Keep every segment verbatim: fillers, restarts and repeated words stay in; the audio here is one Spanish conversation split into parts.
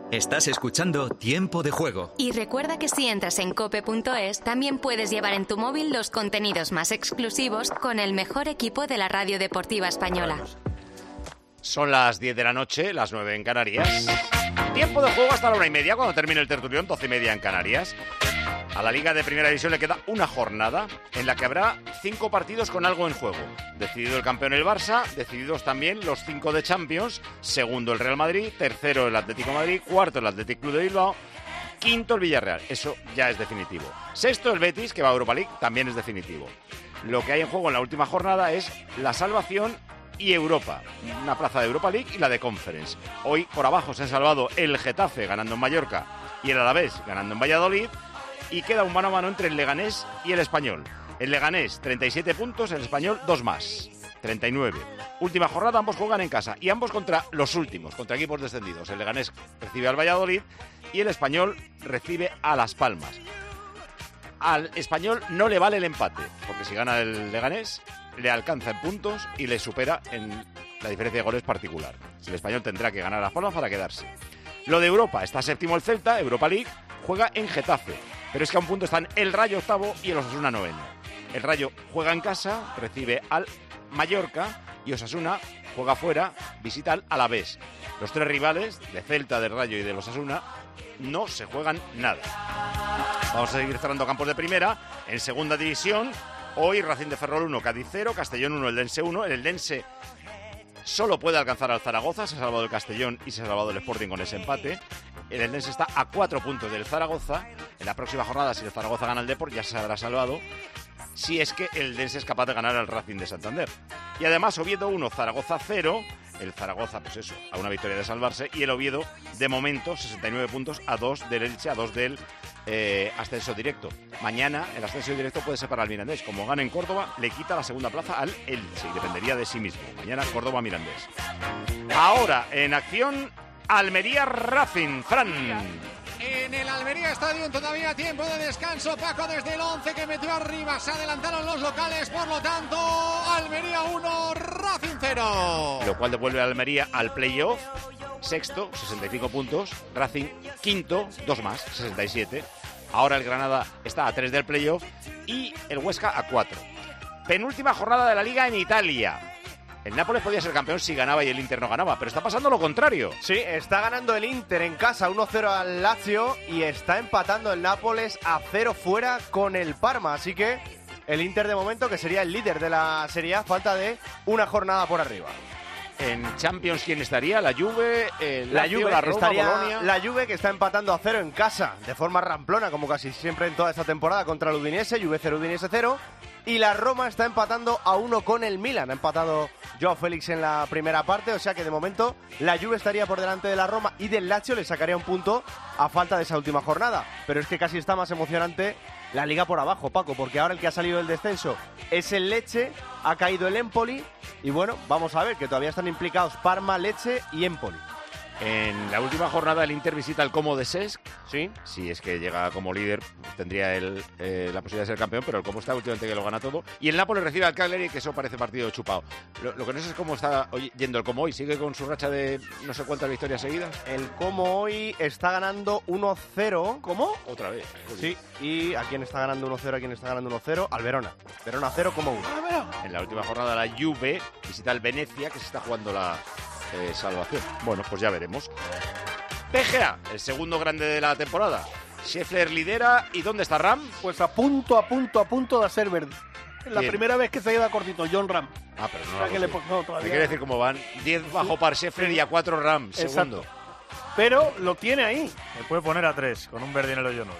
Estás escuchando Tiempo de Juego. Y recuerda que si entras en cope punto es, también puedes llevar en tu móvil los contenidos más exclusivos con el mejor equipo de la radio deportiva española. Son las diez de la noche, las nueve en Canarias. Tiempo de juego hasta la una y media, cuando termine el tertulión, doce y media en Canarias. A la Liga de Primera División le queda una jornada en la que habrá cinco partidos con algo en juego. Decidido el campeón el Barça, decididos también los cinco de Champions, segundo el Real Madrid, tercero el Atlético de Madrid, cuarto el Athletic Club de Bilbao, quinto el Villarreal, eso ya es definitivo. Sexto el Betis, que va a Europa League, también es definitivo. Lo que hay en juego en la última jornada es la salvación y Europa, una plaza de Europa League y la de Conference. Hoy por abajo se han salvado el Getafe ganando en Mallorca y el Alavés ganando en Valladolid, y queda un mano a mano entre el Leganés y el Español. El Leganés treinta y siete puntos, el Español dos más, treinta y nueve. Última jornada, ambos juegan en casa y ambos contra los últimos, contra equipos descendidos. El Leganés recibe al Valladolid y el Español recibe a Las Palmas. Al Español no le vale el empate, porque si gana el Leganés le alcanza en puntos y le supera en la diferencia de goles particular. El Español tendrá que ganar a Las Palmas para quedarse. Lo de Europa, está séptimo el Celta, Europa League, juega en Getafe, pero es que a un punto están el Rayo octavo y el Osasuna noveno. El Rayo juega en casa, recibe al Mallorca, y Osasuna juega fuera, visita al Alavés. Los tres rivales, de Celta, del Rayo y del Osasuna, no se juegan nada. Vamos a seguir cerrando campos de primera. En segunda división, hoy Racing de Ferrol uno, Cádiz cero, Castellón uno, Eldense uno. El Eldense solo puede alcanzar al Zaragoza, se ha salvado el Castellón y se ha salvado el Sporting con ese empate. El Eldense está a cuatro puntos del Zaragoza. En la próxima jornada, si el Zaragoza gana el Depor, ya se habrá salvado, si es que el Eldense es capaz de ganar al Racing de Santander. Y además Oviedo uno, Zaragoza cero. El Zaragoza, pues eso, a una victoria de salvarse. Y el Oviedo, de momento, sesenta y nueve puntos, a dos del Elche, a dos del eh, ascenso directo. Mañana el ascenso directo puede ser para el Mirandés. Como gana en Córdoba, le quita la segunda plaza al Elche y dependería de sí mismo. Mañana Córdoba-Mirandés. Ahora, en acción, Almería-Racing. Fran. En el Almería Stadium todavía tiempo de descanso, Paco, desde el once que metió arriba. Se adelantaron los locales, por lo tanto, Almería uno, Racing cero. Lo cual devuelve a Almería al playoff. Sexto, sesenta y cinco puntos. Racing, quinto, dos más, sesenta y siete. Ahora el Granada está a tres del playoff y el Huesca a cuatro. Penúltima jornada de la Liga en Italia. El Nápoles podía ser campeón si ganaba y el Inter no ganaba, pero está pasando lo contrario. Sí, está ganando el Inter en casa uno cero al Lazio y está empatando el Nápoles a cero fuera con el Parma. Así que el Inter de momento, que sería el líder de la Serie A, falta de una jornada por arriba. En Champions, ¿quién estaría? ¿La Juve? El Lazio, la Juve, la Roma, estaría Bolonia. La Juve, que está empatando a cero en casa, de forma ramplona, como casi siempre en toda esta temporada, contra el Udinese. Juve cero, Udinese cero. Y la Roma está empatando a uno con el Milan. Ha empatado Joao Félix en la primera parte, o sea que de momento la Juve estaría por delante de la Roma y del Lazio le sacaría un punto a falta de esa última jornada. Pero es que casi está más emocionante la Liga por abajo, Paco, porque ahora el que ha salido del descenso es el Lecce, ha caído el Empoli y bueno, vamos a ver que todavía están implicados Parma, Lecce y Empoli. En la última jornada el Inter visita el Como de Cesc. Sí. Si es que llega como líder, tendría el, eh, la posibilidad de ser campeón, pero el Como está últimamente que lo gana todo. Y el Nápoles recibe al Cagliari, que eso parece partido chupado. Lo, lo que no sé es cómo está hoy, yendo el Como hoy. ¿Sigue con su racha de no sé cuántas victorias seguidas? El Como hoy está ganando uno cero. ¿Cómo? Otra vez. Sí. ¿Y a quién está ganando uno cero? ¿A quién está ganando uno cero? Al Verona. Verona cero, Como uno. En la última jornada la Juve visita al Venecia, que se está jugando la eh, salvación. Bueno, pues ya veremos. P G A, el segundo grande de la temporada. Scheffler lidera. ¿Y dónde está Ram? Pues a punto, a punto, a punto de hacer verde. La Bien. primera vez que se queda cortito, John Ram. Ah, pero no. O sea, que le, sé. no, Me todavía. quiere decir cómo van. diez bajo par Scheffler y a cuatro Ram, segundo. Exacto. Pero lo tiene ahí. Me puede poner a tres, con un verde en el hoyo nueve.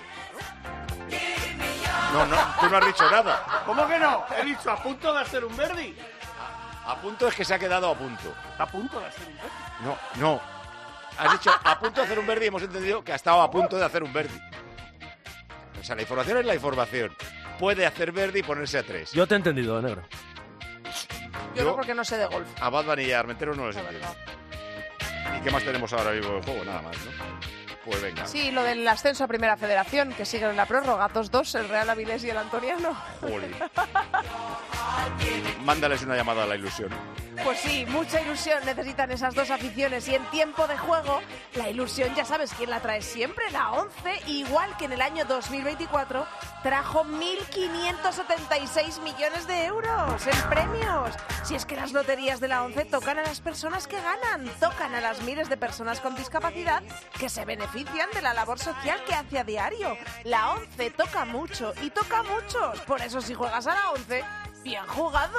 No, no, tú no has dicho nada. ¿Cómo que no? He dicho a punto de hacer un Verdi. A punto es que se ha quedado a punto. A punto de hacer un Verdi. No, no. Has dicho a punto de hacer un Verdi y hemos entendido que ha estado a punto de hacer un Verdi. O sea, la información es la información. Puede hacer Verdi y ponerse a tres. Yo te he entendido, negro. Yo, Yo no, porque no sé de golf. A Bad Bunny y a Armentero no les entiendo. ¿Y qué más tenemos ahora mismo en juego? Nada más, ¿no? Pues venga. Sí, lo del ascenso a Primera Federación, que sigue en la prórroga. dos dos, el Real Avilés y el Antoniano. Jolín. Mándales una llamada a la ilusión. Pues sí, mucha ilusión necesitan esas dos aficiones y en tiempo de juego, la ilusión ya sabes quién la trae siempre, la once, igual que en el año dos mil veinticuatro, trajo mil quinientos setenta y seis millones de euros en premios. Si es que las loterías de la once tocan a las personas que ganan, tocan a las miles de personas con discapacidad que se benefician de la labor social que hace a diario. La once toca mucho y toca a muchos, por eso si juegas a la once, bien jugado.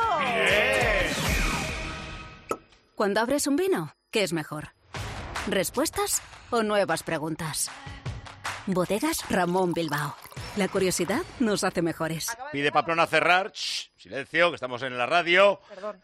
Bien. Cuando abres un vino, ¿qué es mejor? ¿Respuestas o nuevas preguntas? Bodegas Ramón Bilbao. La curiosidad nos hace mejores. Pide Pamplona cerrar. Shh, silencio, que estamos en la radio. Perdón.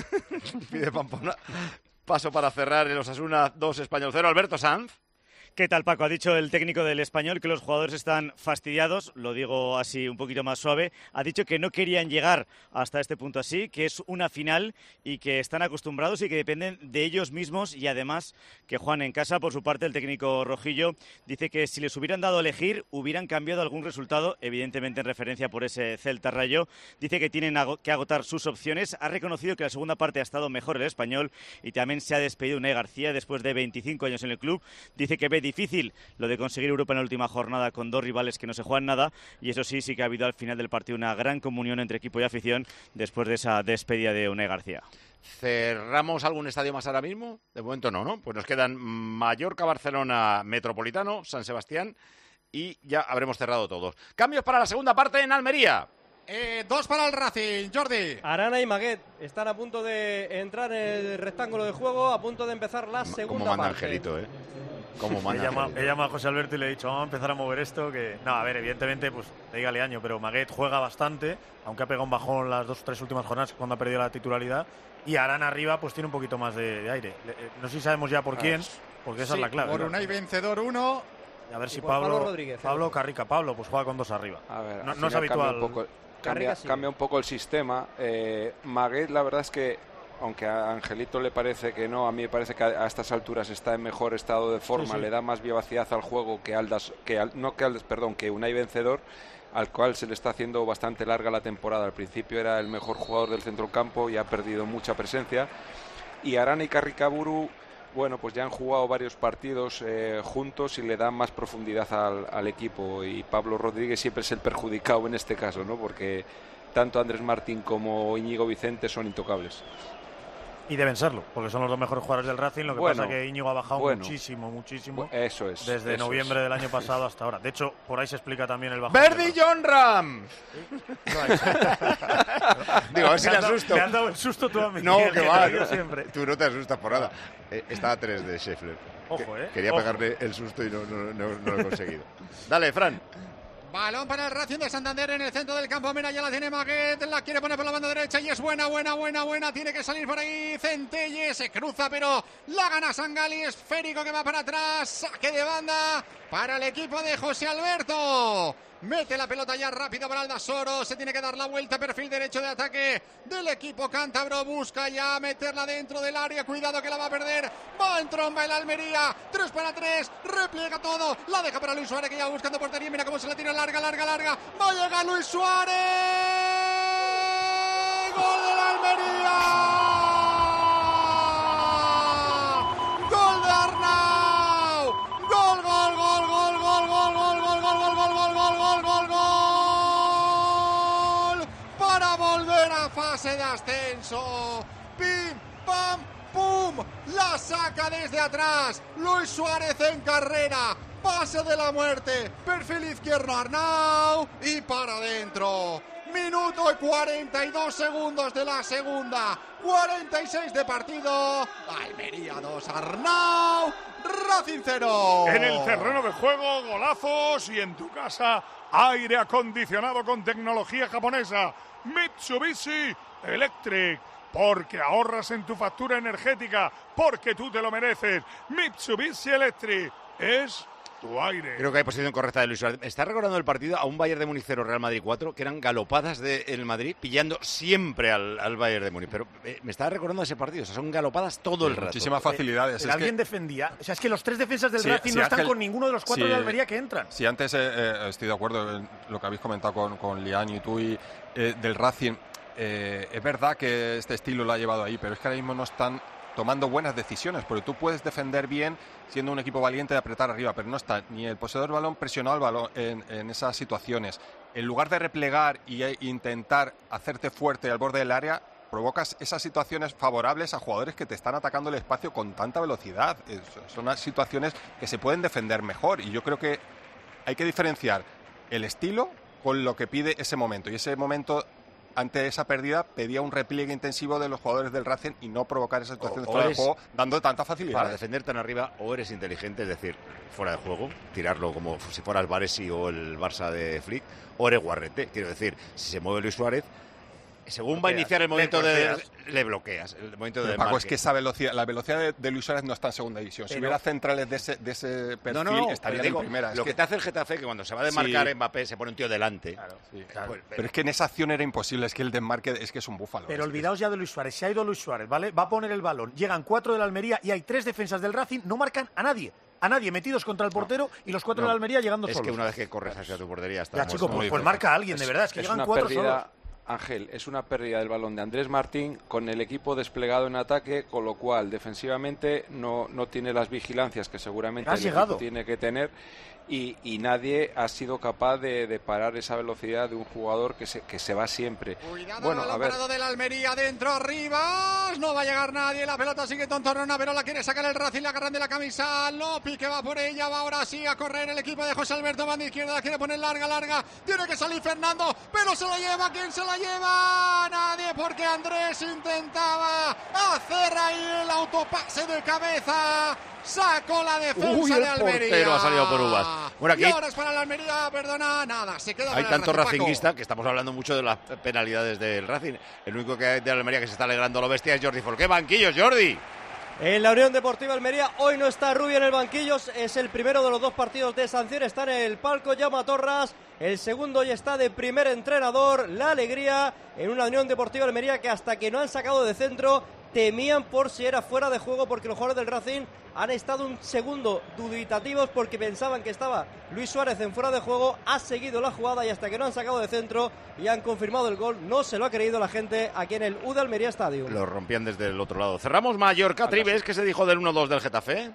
Pide Pamplona. Paso para cerrar el Osasuna dos, Español cero. Alberto Sanz. ¿Qué tal, Paco? Ha dicho el técnico del Español que los jugadores están fastidiados, lo digo así un poquito más suave. Ha dicho que no querían llegar hasta este punto así, que es una final y que están acostumbrados y que dependen de ellos mismos y además que juegan en casa. Por su parte, el técnico rojillo dice que si les hubieran dado a elegir, hubieran cambiado algún resultado, evidentemente en referencia por ese Celta Rayo. Dice que tienen que agotar sus opciones. Ha reconocido que la segunda parte ha estado mejor el Español y también se ha despedido Unai García después de veinticinco años en el club. Dice que ve difícil lo de conseguir Europa en la última jornada con dos rivales que no se juegan nada y eso sí, sí que ha habido al final del partido una gran comunión entre equipo y afición después de esa despedida de Unai García. ¿Cerramos algún estadio más ahora mismo? De momento no, ¿no? Pues nos quedan Mallorca, Barcelona, Metropolitano, San Sebastián y ya habremos cerrado todos. Cambios para la segunda parte en Almería. Eh, dos para el Racing, Jordi. Arana y Maguet están a punto de entrar en el rectángulo de juego, a punto de empezar la segunda Como manda parte. Angelito, ¿eh? Como manda He llamado, Angelito. he llamado a José Alberto y le he dicho, vamos a empezar a mover esto. Que no, a ver, evidentemente, pues dígale año, pero Maguet juega bastante, aunque ha pegado un bajón las dos o tres últimas jornadas cuando ha perdido la titularidad. Y Arana arriba, pues tiene un poquito más de, de aire. Le, eh, no sé si sabemos ya por quién, porque esa Sí, es la clave. por ¿no? Unai vencedor uno. Y a ver si por Pablo Pablo, Rodríguez, Pablo ¿eh? Carrica, Pablo, pues juega con dos arriba. A ver, no, al no es final cambia habitual. un poco, cambia, Carriga sí. cambia un poco el sistema. Eh, Maguet, la verdad es que, aunque a Angelito le parece que no, a mí me parece que a, a estas alturas está en mejor estado de forma, Sí, sí. le da más vivacidad al juego que Aldas, que al, no que Aldas, perdón, que Unai Vencedor, al cual se le está haciendo bastante larga la temporada. Al principio era el mejor jugador del centrocampo y ha perdido mucha presencia. Y Arana y Carricaburu, bueno, pues ya han jugado varios partidos eh, juntos y le dan más profundidad al, al equipo. Y Pablo Rodríguez siempre es el perjudicado en este caso, ¿no? Porque tanto Andrés Martín como Íñigo Vicente son intocables. Y deben serlo, porque son los dos mejores jugadores del Racing. Lo que Bueno, pasa es que Íñigo ha bajado bueno. muchísimo, muchísimo. Bu- Eso es. Desde eso noviembre es. del año pasado hasta ahora. De hecho, por ahí se explica también el bajón. ¡Verdi del John Ram! Digo, a ver si Me le has dado- asusto. Me has dado el susto tú a mí. No, Miguel, que te va. lo digo No. siempre. Tú no te asustas por nada. Eh, está a tres de Scheffler. Ojo, Que- eh. Quería Ojo. pegarle el susto y no, no, no, no lo he conseguido. Dale, Fran. Balón para el Racing de Santander en el centro del campo. Mira, ya la tiene Maguet, la quiere poner por la banda derecha y es buena, buena, buena, buena. Tiene que salir por ahí Centelle, se cruza, pero la gana Sangali. Esférico que va para atrás, saque de banda para el equipo de José Alberto. Mete la pelota ya rápido para Aldasoro. Se tiene que dar la vuelta, perfil derecho de ataque del equipo cántabro. Busca ya meterla dentro del área. Cuidado que la va a perder. Va en tromba el Almería. tres para tres. Repliega todo. La deja para Luis Suárez que ya va buscando portería. Mira cómo se la tira larga, larga, larga. Va a llegar Luis Suárez. ¡Gol del Almería! ¡Gol de Arnau! ¡Gol, gol, gol, gol, gol, gol, gol, gol, gol, gol, gol, gol, gol, gol, gol, gol! Para volver a fase de ascenso. ¡Pim, pam, pum! La saca desde atrás. Luis Suárez en carrera. Pase de la muerte. Perfil izquierdo Arnau. Y para adentro. Minuto y cuarenta y dos segundos de la segunda. cuarenta y seis de partido. Almería dos, Arnau. Racing cero. En el terreno de juego, golazos y en tu casa, aire acondicionado con tecnología japonesa. Mitsubishi Electric. Porque ahorras en tu factura energética. Porque tú te lo mereces. Mitsubishi Electric es tu aire. Creo que hay posición correcta de Luis Suárez. Está recordando el partido a un Bayern de Múnich cero, Real Madrid cuatro, que eran galopadas del Madrid, pillando siempre al, al Bayern de Múnich. Pero eh, me estaba recordando ese partido. O sea, son galopadas todo el rato. Muchísimas facilidades. Pero es alguien que, defendía. O sea, es que los tres defensas del Sí, Racing sí, no están Ángel, con ninguno de los cuatro sí, de Almería que entran. Sí, antes eh, eh, estoy de acuerdo en lo que habéis comentado con, con Lian y tú y eh, del Racing. eh, es verdad que este estilo lo ha llevado ahí, pero es que ahora mismo no están tomando buenas decisiones, porque tú puedes defender bien siendo un equipo valiente de apretar arriba, pero no está ni el poseedor del balón presionado al balón en, en esas situaciones. En lugar de replegar e intentar hacerte fuerte al borde del área, provocas esas situaciones favorables a jugadores que te están atacando el espacio con tanta velocidad. Es, son unas situaciones que se pueden defender mejor, y yo creo que hay que diferenciar el estilo con lo que pide ese momento, y ese momento ante esa pérdida pedía un repliegue intensivo de los jugadores del Racing y no provocar esas situaciones O- o fuera de eres- juego dando tanta facilidad. Para defender tan arriba, o eres inteligente, es decir, fuera de juego, tirarlo como si fuera el Varesi o el Barça de Flick, o eres guarrete. Quiero decir, si se mueve Luis Suárez, según va a Bloqueas, iniciar el le momento de... bloqueas. Le bloqueas. El momento Pero, de Paco, es que esa velocidad, la velocidad de, de Luis Suárez no está en segunda división. Si Pero- hubiera centrales de ese, de ese perfil, No, no, no, estarían pero digo, en primera. Es lo que, te hace el Getafe, que cuando se va a desmarcar Sí. Mbappé, se pone un tío delante. Sí, claro. Pues, Pero es que en esa acción era imposible, es que el desmarque es que es un búfalo. Pero es que- olvidaos ya de Luis Suárez. Se ha ido Luis Suárez, ¿vale? Va a poner el balón. Llegan cuatro de la Almería y hay tres defensas del Racing. No marcan a nadie. A nadie metidos contra el portero y los cuatro No, de la Almería llegando es solos. que una vez que corres hacia tu portería está Ya, chico, pues, pues marca a alguien, de verdad. Es que llegan una cuatro pérdida, solos. Ángel, es una pérdida del balón de Andrés Martín con el equipo desplegado en ataque, con lo cual defensivamente no, no tiene las vigilancias que seguramente Has el llegado. equipo tiene que tener, y, y nadie ha sido capaz de, de parar esa velocidad de un jugador que se, que se va siempre. Cuidado, Bueno, el a balón ver, parado de la Almería, dentro, arriba, no va a llegar nadie, la pelota sigue tontorrona, pero la quiere sacar el Racing, la agarran de la camisa, Lopi que va por ella, va ahora sí a correr el equipo de José Alberto, banda izquierda, la quiere poner larga, larga, tiene que salir Fernando, pero se la lleva, ¿quién se la lleva? Nadie, porque Andrés intentaba hacer ahí el autopase de cabeza, sacó la defensa Uy, el de Almería. portero ha salido por uvas. Bueno, aquí- Y ahora es para la Almería, perdona, nada, se queda Hay para el tanto Racing, Paco. racinguista que estamos hablando mucho de las penalidades del Racing. El único que hay de la Almería que se está alegrando lo bestia es Jordi Folk. ¡Qué banquillos, Jordi! En la Unión Deportiva Almería hoy no está Rubio en el banquillo, es el primero de los dos partidos de sanción, está en el palco Jaume Torras, el segundo ya está de primer entrenador, la alegría en una Unión Deportiva Almería que hasta que no han sacado de centro temían por si era fuera de juego, porque los jugadores del Racing han estado un segundo dubitativos porque pensaban que estaba Luis Suárez en fuera de juego, ha seguido la jugada y hasta que no han sacado de centro y han confirmado el gol, no se lo ha creído la gente aquí en el U D Almería Stadium. Lo rompían desde el otro lado. Cerramos Mallorca, Tribes. ¿Qué se dijo del uno dos del Getafe?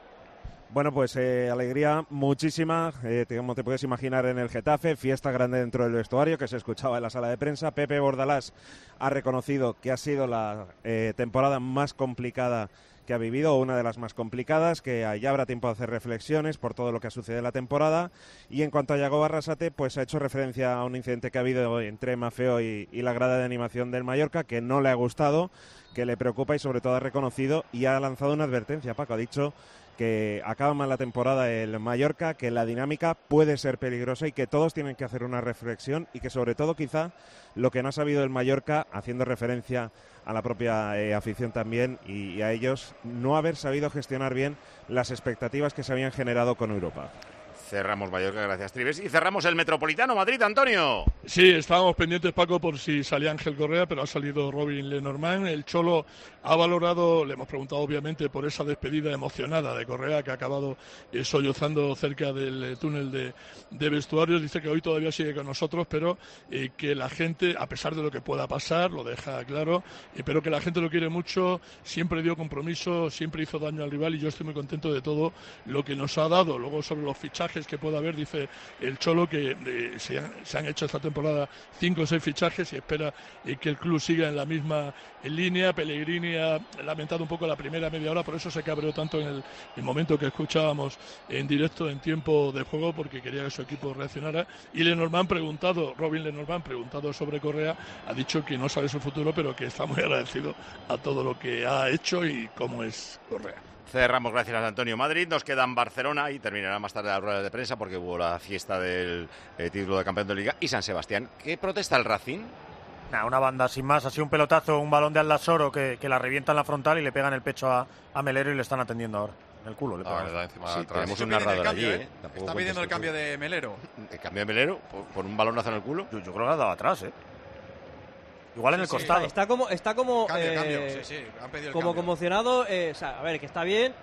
Bueno, pues eh, alegría muchísima, eh, como te puedes imaginar en el Getafe, fiesta grande dentro del vestuario que se escuchaba en la sala de prensa. Pepe Bordalás ha reconocido que ha sido la eh, temporada más complicada que ha vivido, o una de las más complicadas, que ya habrá tiempo de hacer reflexiones por todo lo que ha sucedido en la temporada. Y en cuanto a Yago Arrasate, pues ha hecho referencia a un incidente que ha habido entre Mafeo y, y la grada de animación del Mallorca, que no le ha gustado, que le preocupa y sobre todo ha reconocido y ha lanzado una advertencia. Paco ha dicho que acaba mal la temporada el Mallorca, que la dinámica puede ser peligrosa y que todos tienen que hacer una reflexión, y que sobre todo quizá lo que no ha sabido el Mallorca, haciendo referencia a la propia eh, afición también y, y a ellos, no haber sabido gestionar bien las expectativas que se habían generado con Europa. Cerramos Mallorca, gracias Tribes. Y cerramos el Metropolitano Madrid, Antonio. Sí, estábamos pendientes, Paco, por si salía Ángel Correa, pero ha salido Robin Lenormand. El Cholo ha valorado, le hemos preguntado obviamente por esa despedida emocionada de Correa, que ha acabado eh, sollozando cerca del eh, túnel de, de vestuarios. Dice que hoy todavía sigue con nosotros, pero eh, que la gente, a pesar de lo que pueda pasar, lo deja claro, eh, pero que la gente lo quiere mucho, siempre dio compromiso, siempre hizo daño al rival, y yo estoy muy contento de todo lo que nos ha dado. Luego, sobre los fichajes que pueda haber, dice el Cholo que eh, se, han, se han hecho esta temporada cinco o seis fichajes y espera eh, que el club siga en la misma en línea. Pellegrini ha lamentado un poco la primera media hora, por eso se cabreó tanto en el, el momento que escuchábamos en directo en tiempo de juego, porque quería que su equipo reaccionara. Y Lenormand preguntado, Robin Lenormand preguntado sobre Correa, ha dicho que no sabe su futuro, pero que está muy agradecido a todo lo que ha hecho y cómo es Correa. Cerramos, gracias a Antonio. Madrid, nos queda en Barcelona y terminará más tarde la rueda de prensa porque hubo la fiesta del eh, título de campeón de Liga, y San Sebastián. ¿Qué protesta el Racing? Nah, una banda sin más, ha sido un pelotazo, un balón de Aldasoro que, que la revienta en la frontal y le pegan el pecho a, a Melero y le están atendiendo ahora. En el culo le pegan. Ah, encima Sí, atrás. tenemos un Está pidiendo narrador el allí, cambio, ¿eh? ¿eh? Tampoco Está cuentes pidiendo el tú. cambio de Melero. ¿El cambio de Melero? ¿Por, por un balonazo en el culo? Yo, yo creo que lo ha dado atrás, ¿eh? Igual en el Sí, sí, costado. Está como, está como, Cambio, eh, cambio, sí, sí, han pedido el como cambio. conmocionado. Eh, o sea, a ver, que está bien,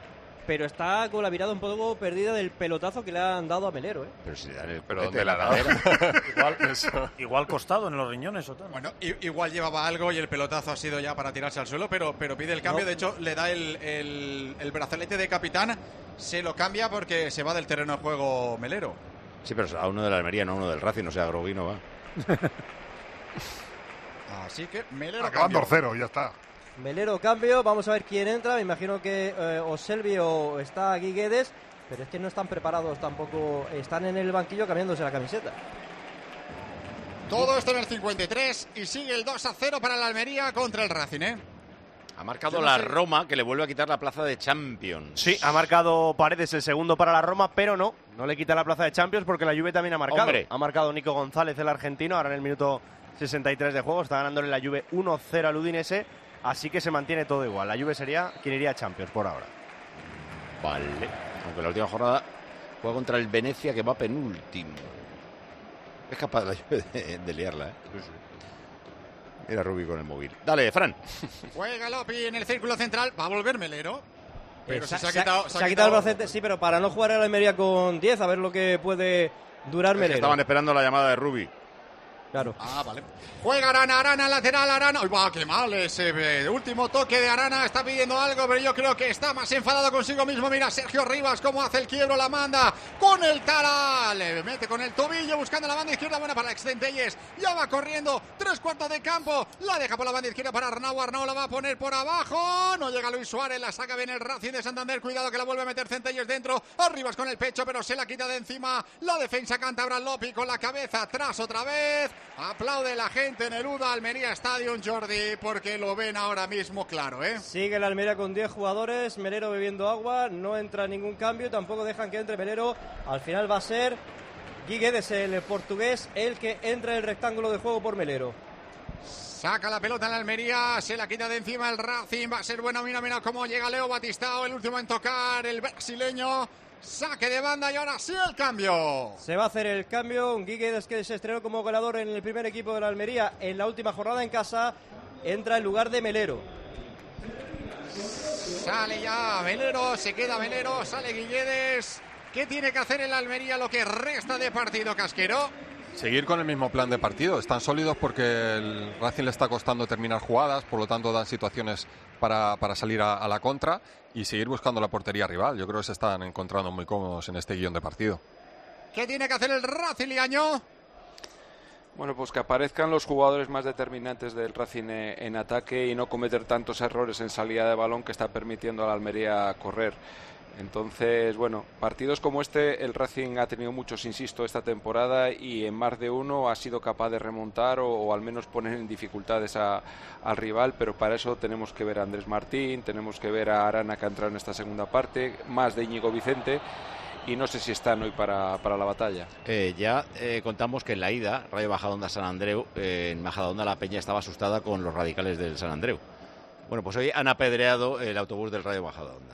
pero está con la mirada un poco perdida del pelotazo que le han dado a Melero, ¿eh? Pero si dan el Pero ¿dónde la ha dado? igual, igual costado en los riñones o tal. Bueno, i- igual llevaba algo y el pelotazo ha sido ya para tirarse al suelo, pero, pero pide el cambio. No. De hecho, le da el, el, el brazalete de capitán, se lo cambia porque se va del terreno de juego Melero. Sí, pero a uno de la Almería, no a uno del Racing, o sea, Grogui no va. Así que Melero Acaban cambio. dos cero, ya está. Melero cambio, vamos a ver quién entra. Me imagino que eh, o Selvi o está Guiguedes, pero es que no están preparados tampoco. Están en el banquillo cambiándose la camiseta. Todo esto en el cincuenta y tres y sigue el dos a cero para la Almería contra el Racing, ¿eh? Ha marcado Yo no la sé. Roma, que le vuelve a quitar la plaza de Champions. Sí, ha marcado Paredes el segundo para la Roma, pero no, no le quita la plaza de Champions porque la Juve también ha marcado. Hombre. Ha marcado Nico González, el argentino, ahora en el minuto sesenta y tres de juego. Está ganándole la Juve uno cero al Udinese, así que se mantiene todo igual. La Juve sería quien iría a Champions por ahora. Vale. Aunque la última jornada juega contra el Venecia, que va penúltimo. Es capaz la Juve de, de liarla, ¿eh? Mira Rubi con el móvil. Dale, Fran. Juega Lopi en el círculo central, va a volver Melero. Pero Eh, si se ha quitado, se ha quitado el bracete, sí, pero para no jugar a la Almería con diez, a ver lo que puede durar Es que Melero. estaban esperando la llamada de Rubi. Claro. Ah, vale. Juega Arana, Arana, lateral, Arana. ¡Uy, va, qué mal ese eh, último toque de Arana! Está pidiendo algo, pero yo creo que está más enfadado consigo mismo. Mira Sergio Rivas cómo hace el quiebro, la manda con el Tara. Le mete con el tobillo buscando la banda izquierda. Buena para Extentelles. Ya va corriendo. Tres cuartos de campo. La deja por la banda izquierda para Arnau. Arnau la va a poner por abajo. No llega Luis Suárez. La saca bien el Racing de Santander. Cuidado que la vuelve a meter Centelles dentro. Arribas con el pecho, pero se la quita de encima. La defensa cántabra Lopi con la cabeza atrás otra vez. Aplaude la gente en el U D A Almería Stadium, Jordi, porque lo ven ahora mismo claro, ¿eh? Sigue la Almería con diez jugadores, Melero bebiendo agua, no entra ningún cambio, tampoco dejan que entre Melero. Al final va a ser Guiguedes, el portugués, el que entra en el rectángulo de juego por Melero. Saca la pelota en la Almería, se la quita de encima el Racing, va a ser bueno, mira, mira cómo llega Leo Batistao, el último en tocar, el brasileño. Saque de banda y ahora sí el cambio. Se va a hacer el cambio, un Guiguedes que se estrenó como goleador en el primer equipo de la Almería en la última jornada en casa, entra en lugar de Melero. Sale ya Melero, se queda Melero, sale Guilledes. ¿Qué tiene que hacer el Almería lo que resta de partido, Casquero? Seguir con el mismo plan de partido. Están sólidos porque el Racing le está costando terminar jugadas, por lo tanto dan situaciones para, para salir a, a la contra y seguir buscando la portería rival. Yo creo que se están encontrando muy cómodos en este guión de partido. ¿Qué tiene que hacer el Racing? Bueno, pues que aparezcan los jugadores más determinantes del Racing en ataque y no cometer tantos errores en salida de balón que está permitiendo a la Almería correr. Entonces, bueno, partidos como este, el Racing ha tenido muchos, insisto, esta temporada y en más de uno ha sido capaz de remontar o, o al menos poner en dificultades a, al rival, pero para eso tenemos que ver a Andrés Martín, tenemos que ver a Arana, que ha entrado en esta segunda parte, más de Íñigo Vicente, y no sé si están hoy para, para la batalla. Eh, ya eh, contamos que en la ida, Rayo Majadahonda San Andreu, eh, en Majadahonda la peña estaba asustada con los radicales del San Andreu. Bueno, pues hoy han apedreado el autobús del Rayo Majadahonda.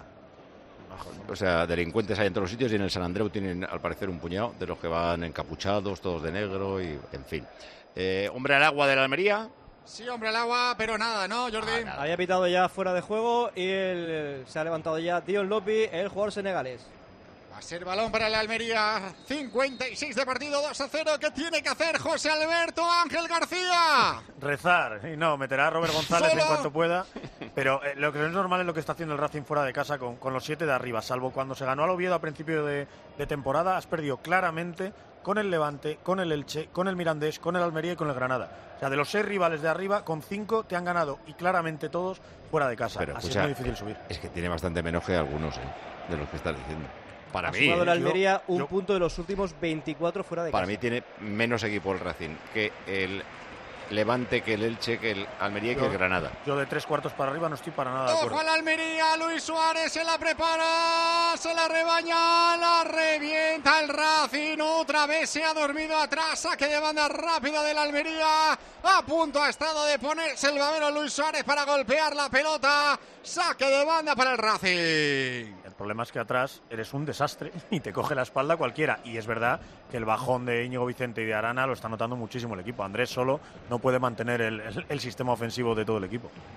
O sea, delincuentes hay en todos los sitios y en el San Andreu tienen al parecer un puñado de los que van encapuchados, todos de negro y en fin. Eh, hombre al agua de la Almería. Sí, hombre al agua, pero nada, ¿no, Jordi? Ah, había pitado ya fuera de juego y el, se ha levantado ya Dion Lopi, el jugador senegalés. Va a ser balón para la Almería. cincuenta y seis de partido, dos a cero. ¿Qué tiene que hacer José Alberto Ángel García? Rezar. Y no, meterá a Robert González ¿Solo? en cuanto pueda. Pero eh, lo que no es normal es lo que está haciendo el Racing fuera de casa con, con los siete de arriba. Salvo cuando se ganó al Oviedo a principio de, de temporada, has perdido claramente con el Levante, con el Elche, con el Mirandés, con el Almería y con el Granada. O sea, de los seis rivales de arriba, con cinco te han ganado y claramente todos fuera de casa. Pero, Así o es sea, muy difícil subir. Es que tiene bastante menos que algunos, ¿eh? De los que estás diciendo. Para ha mí, sumado ¿eh? la Almería Yo- un yo- punto de los últimos veinticuatro fuera de Para casa. mí tiene menos equipo el Racing que el Levante, que el Elche, que el Almería y que Yo- el Granada. Yo de tres cuartos para arriba no estoy para nada de Ojo acuerdo. a la Almería, Luis Suárez se la prepara, se la rebaña, la revienta el Racing, otra vez se ha dormido atrás, saque de banda rápida de la Almería, a punto ha estado de ponerse el babero Luis Suárez para golpear la pelota, saque de banda para el Racing. El problema es que atrás eres un desastre y te coge la espalda cualquiera. Y es verdad que el bajón de Íñigo Vicente y de Arana lo está notando muchísimo el equipo. Andrés solo no puede mantener el, el- el sistema ofensivo de todo el equipo.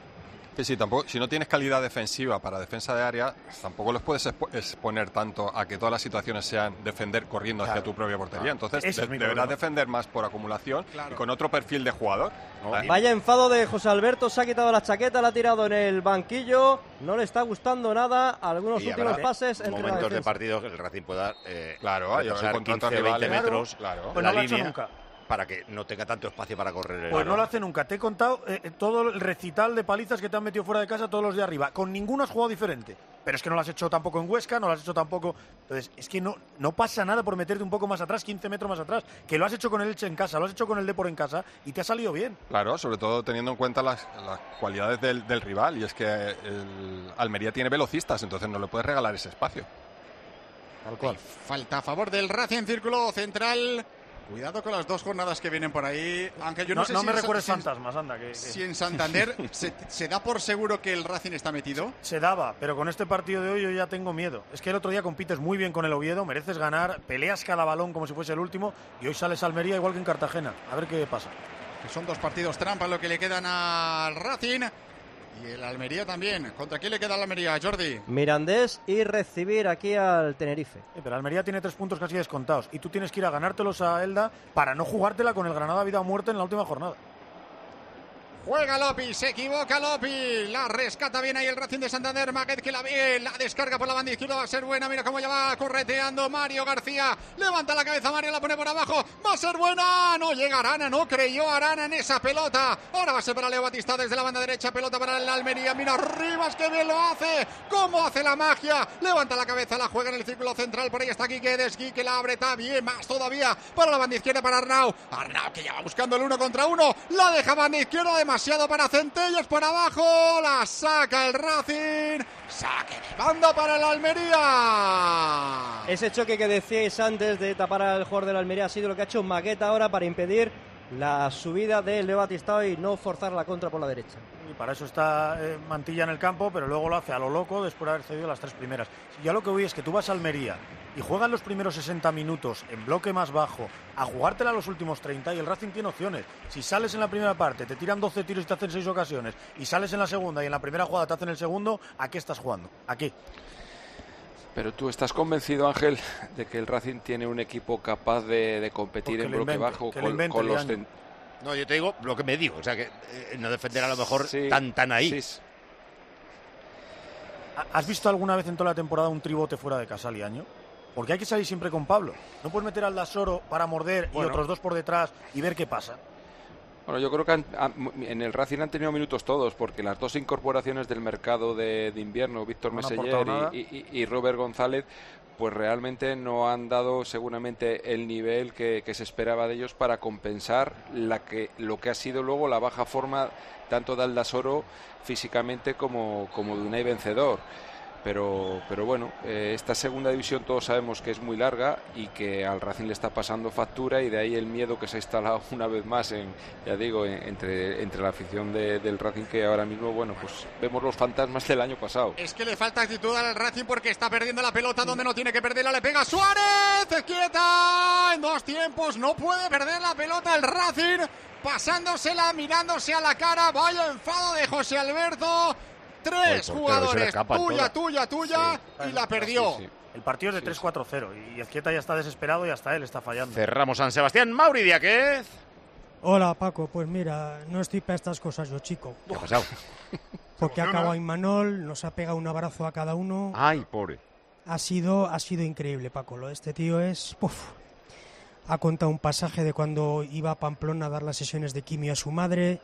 Sí, sí, tampoco, si no tienes calidad defensiva para defensa de área, tampoco los puedes expo- exponer tanto a que todas las situaciones sean defender corriendo hacia Claro. tu propia portería. Entonces, Ese de- es mi deberás problema. defender más por acumulación y con otro perfil de jugador. ¿no? Vaya enfado de José Alberto, se ha quitado la chaqueta, la ha tirado en el banquillo, no le está gustando nada algunos Y últimos habrá pases entre la momentos de defensa. partido que el Racing pueda eh, Claro, hay retrasar el contrato quince, veinte rivales. metros Claro. Pues la no lo ha hecho línea nunca. para que no tenga tanto espacio para correr el Pues no balón. lo hace nunca. Te he contado eh, todo el recital de palizas que te han metido fuera de casa todos los de arriba. Con ninguno has jugado diferente. Pero es que no lo has hecho tampoco en Huesca, no lo has hecho tampoco... Entonces, es que no, no pasa nada por meterte un poco más atrás, quince metros más atrás. Que lo has hecho con el Elche en casa, lo has hecho con el Depor en casa y te ha salido bien. Claro, sobre todo teniendo en cuenta las, las cualidades del, del rival, y es que el Almería tiene velocistas, entonces no le puedes regalar ese espacio. Tal cual. Falta a favor del Racing, círculo central. Cuidado con las dos jornadas que vienen por ahí. Aunque yo no, No, sé no si me en Sa- recuerdes si en- fantasmas, anda. Que, que- Si en Santander se, se da por seguro que el Racing está metido. Se daba, pero con este partido de hoy yo ya tengo miedo. Es que el otro día compites muy bien con el Oviedo, mereces ganar, peleas cada balón como si fuese el último y hoy sales a Almería igual que en Cartagena. A ver qué pasa. Que son dos partidos trampas lo que le quedan al Racing. Y el Almería también. ¿Contra quién le queda al Almería, Jordi? Mirandés y recibir aquí al Tenerife. Eh, pero Almería tiene tres puntos casi descontados y tú tienes que ir a ganártelos a Elda para no jugártela con el Granada vida o muerte en la última jornada. Juega Lopi, se equivoca Lopi, la rescata bien ahí el Racing de Santander, Maguet que la ve, la descarga por la banda izquierda, va a ser buena, mira cómo ya va correteando Mario García, levanta la cabeza Mario, la pone por abajo, va a ser buena, no llega Arana, no creyó Arana en esa pelota, ahora va a ser para Leo Batista desde la banda derecha, pelota para el Almería, mira Rivas que bien lo hace, cómo hace la magia, levanta la cabeza, la juega en el círculo central, por ahí está Quique Desgui que la abre, está bien, más todavía, para la banda izquierda para Arnau, Arnau que ya va buscando el uno contra uno, la deja banda izquierda, demasiado para Centellas por abajo, la saca el Racing, saque de banda para el Almería. Ese choque que decíais antes de tapar al jugador de la Almería ha sido lo que ha hecho Maqueta ahora para impedir la subida de Leo Batistao y no forzar la contra por la derecha. Y para eso está eh, Mantilla en el campo, pero luego lo hace a lo loco después de haber cedido las tres primeras. Ya lo que voy es que tú vas a Almería y juegan los primeros sesenta minutos en bloque más bajo a jugártela los últimos treinta y el Racing tiene opciones. Si sales en la primera parte, te tiran doce tiros y te hacen seis ocasiones y sales en la segunda y en la primera jugada te hacen el segundo, ¿a qué estás jugando? ¿A qué? Pero tú estás convencido, Ángel, de que el Racing tiene un equipo capaz de, de competir Pues que en lo bloque invente, bajo que lo con, invente, con los... Liaño. cen- No, yo te digo lo que me digo, o sea que eh, no defender a lo mejor Sí, tan tan ahí. sí. ¿Has visto alguna vez en toda la temporada un tribote fuera de casa, Liaño? Porque hay que salir siempre con Pablo. No puedes meter al Dasoro para morder Bueno. y otros dos por detrás y ver qué pasa. Bueno, yo creo que han- han- en el Racing han tenido minutos todos, porque las dos incorporaciones del mercado de, de invierno, Víctor No han Meseller aportado nada. y, y- y Robert González, pues realmente no han dado seguramente el nivel que, que se esperaba de ellos para compensar la que, lo que ha sido luego la baja forma tanto de Aldasoro físicamente como, como de Unai Vencedor. Pero, pero bueno, eh, esta segunda división todos sabemos que es muy larga y que al Racing le está pasando factura, y de ahí el miedo que se ha instalado una vez más en, ya digo, en- entre, entre la afición de- del Racing, que ahora mismo, bueno, pues vemos los fantasmas del año pasado. Es que le falta actitud al Racing porque está perdiendo la pelota donde no tiene que perderla. Le pega Suárez, quieta en dos tiempos. No puede perder la pelota el Racing, pasándosela, mirándose a la cara. Vaya enfado de José Alberto. Tres Joder, portero, que se le jugadores, escapan tuya, todas. tuya, tuya, y la perdió. El partido es de Sí, tres sí. cuatro cero y Ezquieta ya está desesperado y hasta él está fallando. Cerramos San Sebastián. Mauri Diáquez. Hola Paco, pues mira, no estoy para estas cosas yo, chico. ¿Qué ha pasado? Porque ha acabado Imanol, nos ha pegado un abrazo a cada uno. Ay, pobre. Ha sido, ha sido increíble, Paco. Lo de este tío es... Uf. Ha contado un pasaje de cuando iba a Pamplona a dar las sesiones de quimio a su madre,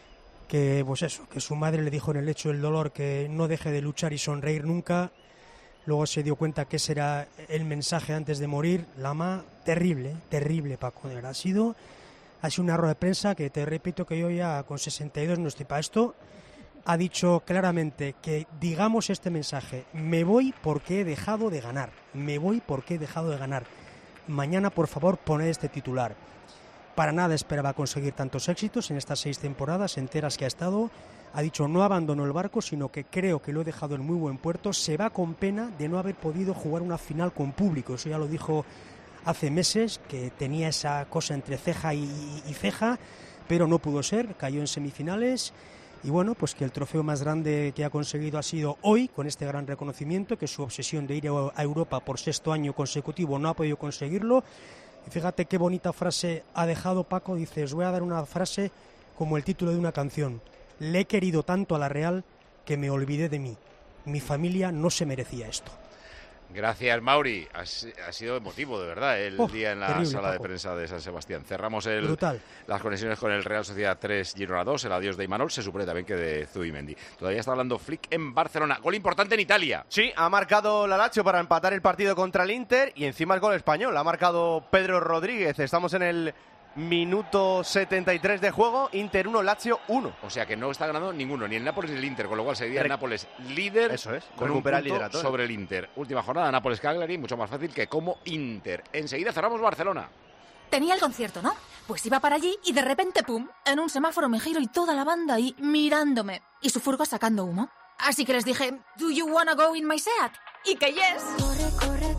que pues eso, que su madre le dijo en el lecho del dolor que no deje de luchar y sonreír nunca. Luego se dio cuenta que ese era el mensaje antes de morir. La ma, terrible, terrible, Paco. De verdad, ha sido, ha sido una rueda de prensa que te repito que yo ya con sesenta y dos no estoy para esto. Ha dicho claramente que digamos este mensaje: me voy porque he dejado de ganar, me voy porque he dejado de ganar. Mañana, por favor, poned este titular. Para nada esperaba conseguir tantos éxitos en estas seis temporadas enteras que ha estado. Ha dicho: no abandono el barco, sino que creo que lo he dejado en muy buen puerto. Se va con pena de no haber podido jugar una final con público. Eso ya lo dijo hace meses, que tenía esa cosa entre ceja y, y ceja, pero no pudo ser, cayó en semifinales. Y bueno, pues que el trofeo más grande que ha conseguido ha sido hoy, con este gran reconocimiento, que su obsesión de ir a Europa por sexto año consecutivo no ha podido conseguirlo. Y fíjate qué bonita frase ha dejado Paco, dice, os voy a dar una frase como el título de una canción. Le he querido tanto a la Real que me olvidé de mí. Mi familia no se merecía esto. Gracias, Mauri. Ha, ha sido emotivo, de verdad, el oh, día en la terrible, sala Paco. de prensa de San Sebastián. Cerramos el, las conexiones con el Real Sociedad tres, Girona dos, el adiós de Imanol. Se supone también que de Zubimendi. Todavía está hablando Flick en Barcelona. Gol importante en Italia. Sí, ha marcado la Lazio para empatar el partido contra el Inter y encima el gol español. Ha marcado Pedro Rodríguez. Estamos en el minuto setenta y tres de juego, Inter uno, Lazio uno. O sea que no está ganando ninguno, ni el Nápoles ni el Inter, con lo cual sería el Nápoles líder. Eso es, con un punto sobre el Inter. Última jornada, Nápoles-Cagliari, mucho más fácil que como Inter. Enseguida cerramos Barcelona. Tenía el concierto, ¿no? Pues iba para allí y de repente, pum, en un semáforo me giro y toda la banda ahí mirándome. Y su furgo sacando humo. Así que les dije, ¿do you wanna go in my Seat? Y que yes. Corre, corre,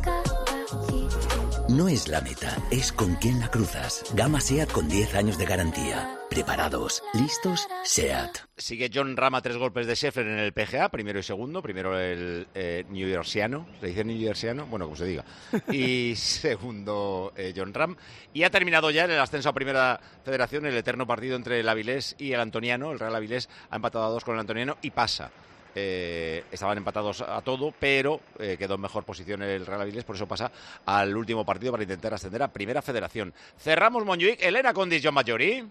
No es la meta, es con quién la cruzas. Gama SEAT con diez años de garantía. Preparados, listos, SEAT. Sigue John Ram a tres golpes de Scheffler en el P G A, primero y segundo. Primero el eh, New Yorkiano, ¿se dice New Yorkiano? Bueno, como se diga. Y segundo eh, John Ram. Y ha terminado ya en el ascenso a Primera Federación el eterno partido entre el Avilés y el Antoniano. El Real Avilés ha empatado a dos con el Antoniano y pasa. Eh, estaban empatados a todo, pero eh, quedó en mejor posición el Real Avilés, por eso pasa al último partido para intentar ascender a Primera Federación. Cerramos Montjuic. Elena Condis, John Majori.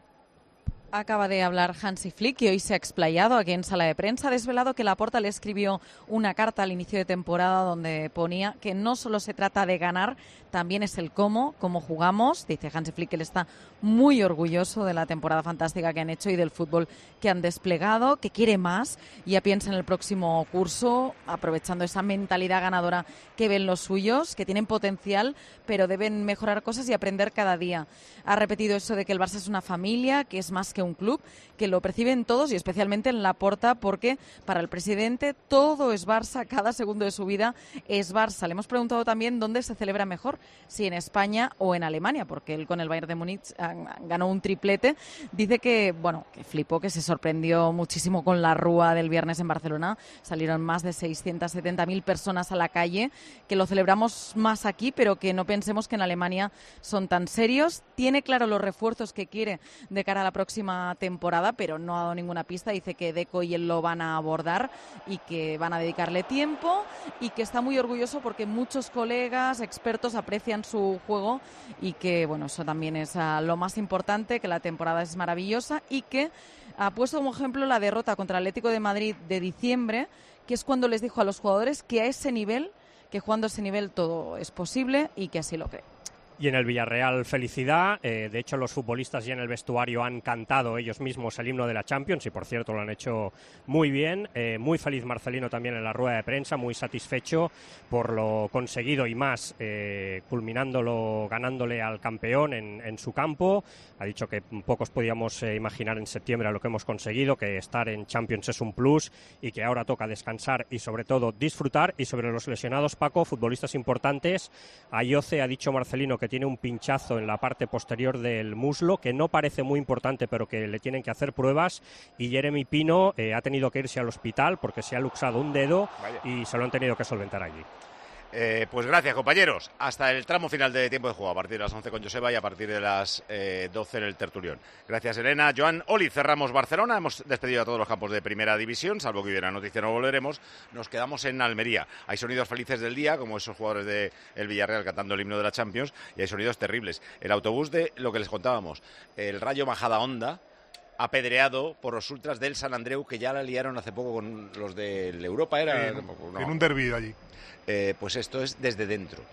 Acaba de hablar Hansi Flick y hoy se ha explayado aquí en sala de prensa. Ha desvelado que Laporta le escribió una carta al inicio de temporada donde ponía que no solo se trata de ganar, también es el cómo, cómo jugamos. Dice Hansi Flick que él está muy orgulloso de la temporada fantástica que han hecho y del fútbol que han desplegado, que quiere más y ya piensa en el próximo curso, aprovechando esa mentalidad ganadora que ven los suyos, que tienen potencial, pero deben mejorar cosas y aprender cada día. Ha repetido eso de que el Barça es una familia, que es más que un club, que lo perciben todos y especialmente en Laporta, porque para el presidente todo es Barça, cada segundo de su vida es Barça. Le hemos preguntado también dónde se celebra mejor, si en España o en Alemania, porque él con el Bayern de Múnich ganó un triplete. Dice que, bueno, que flipó, que se sorprendió muchísimo con la rúa del viernes en Barcelona. Salieron más de seiscientas setenta mil personas a la calle, que lo celebramos más aquí, pero que no pensemos que en Alemania son tan serios. Tiene claro los refuerzos que quiere de cara a la próxima temporada, pero no ha dado ninguna pista. Dice que Deco y él lo van a abordar y que van a dedicarle tiempo y que está muy orgulloso porque muchos colegas, expertos aprecian su juego y que, bueno, eso también es uh, lo más importante, que la temporada es maravillosa y que ha puesto como ejemplo la derrota contra el Atlético de Madrid de diciembre, que es cuando les dijo a los jugadores que a ese nivel, que jugando a ese nivel todo es posible y que así lo cree. Y en el Villarreal felicidad, eh, de hecho los futbolistas ya en el vestuario han cantado ellos mismos el himno de la Champions y por cierto lo han hecho muy bien, eh, muy feliz Marcelino también en la rueda de prensa, muy satisfecho por lo conseguido y más, eh, culminándolo, ganándole al campeón en, en su campo. Ha dicho que pocos podíamos eh, imaginar en septiembre a lo que hemos conseguido, que estar en Champions es un plus y que ahora toca descansar y sobre todo disfrutar. Y sobre los lesionados, Paco, futbolistas importantes, Ayoce ha dicho Marcelino que tiene un pinchazo en la parte posterior del muslo, que no parece muy importante, pero que le tienen que hacer pruebas. Y Jeremy Pino eh, ha tenido que irse al hospital porque se ha luxado un dedo. Vaya. Y se lo han tenido que solventar allí. Eh, pues gracias, compañeros. Hasta el tramo final de tiempo de juego, a partir de las once con Joseba y a partir de las eh, doce en el tertulión. Gracias, Elena. Joan, Oli, cerramos Barcelona. Hemos despedido a todos los campos de Primera División, salvo que hubiera noticia, no volveremos. Nos quedamos en Almería. Hay sonidos felices del día, como esos jugadores del de Villarreal cantando el himno de la Champions, y hay sonidos terribles. El autobús de lo que les contábamos, el Rayo Majadahonda, apedreado por los ultras del San Andreu, que ya la liaron hace poco con los del Europa. Era en, no, en un derbi allí. Eh, pues esto es desde dentro.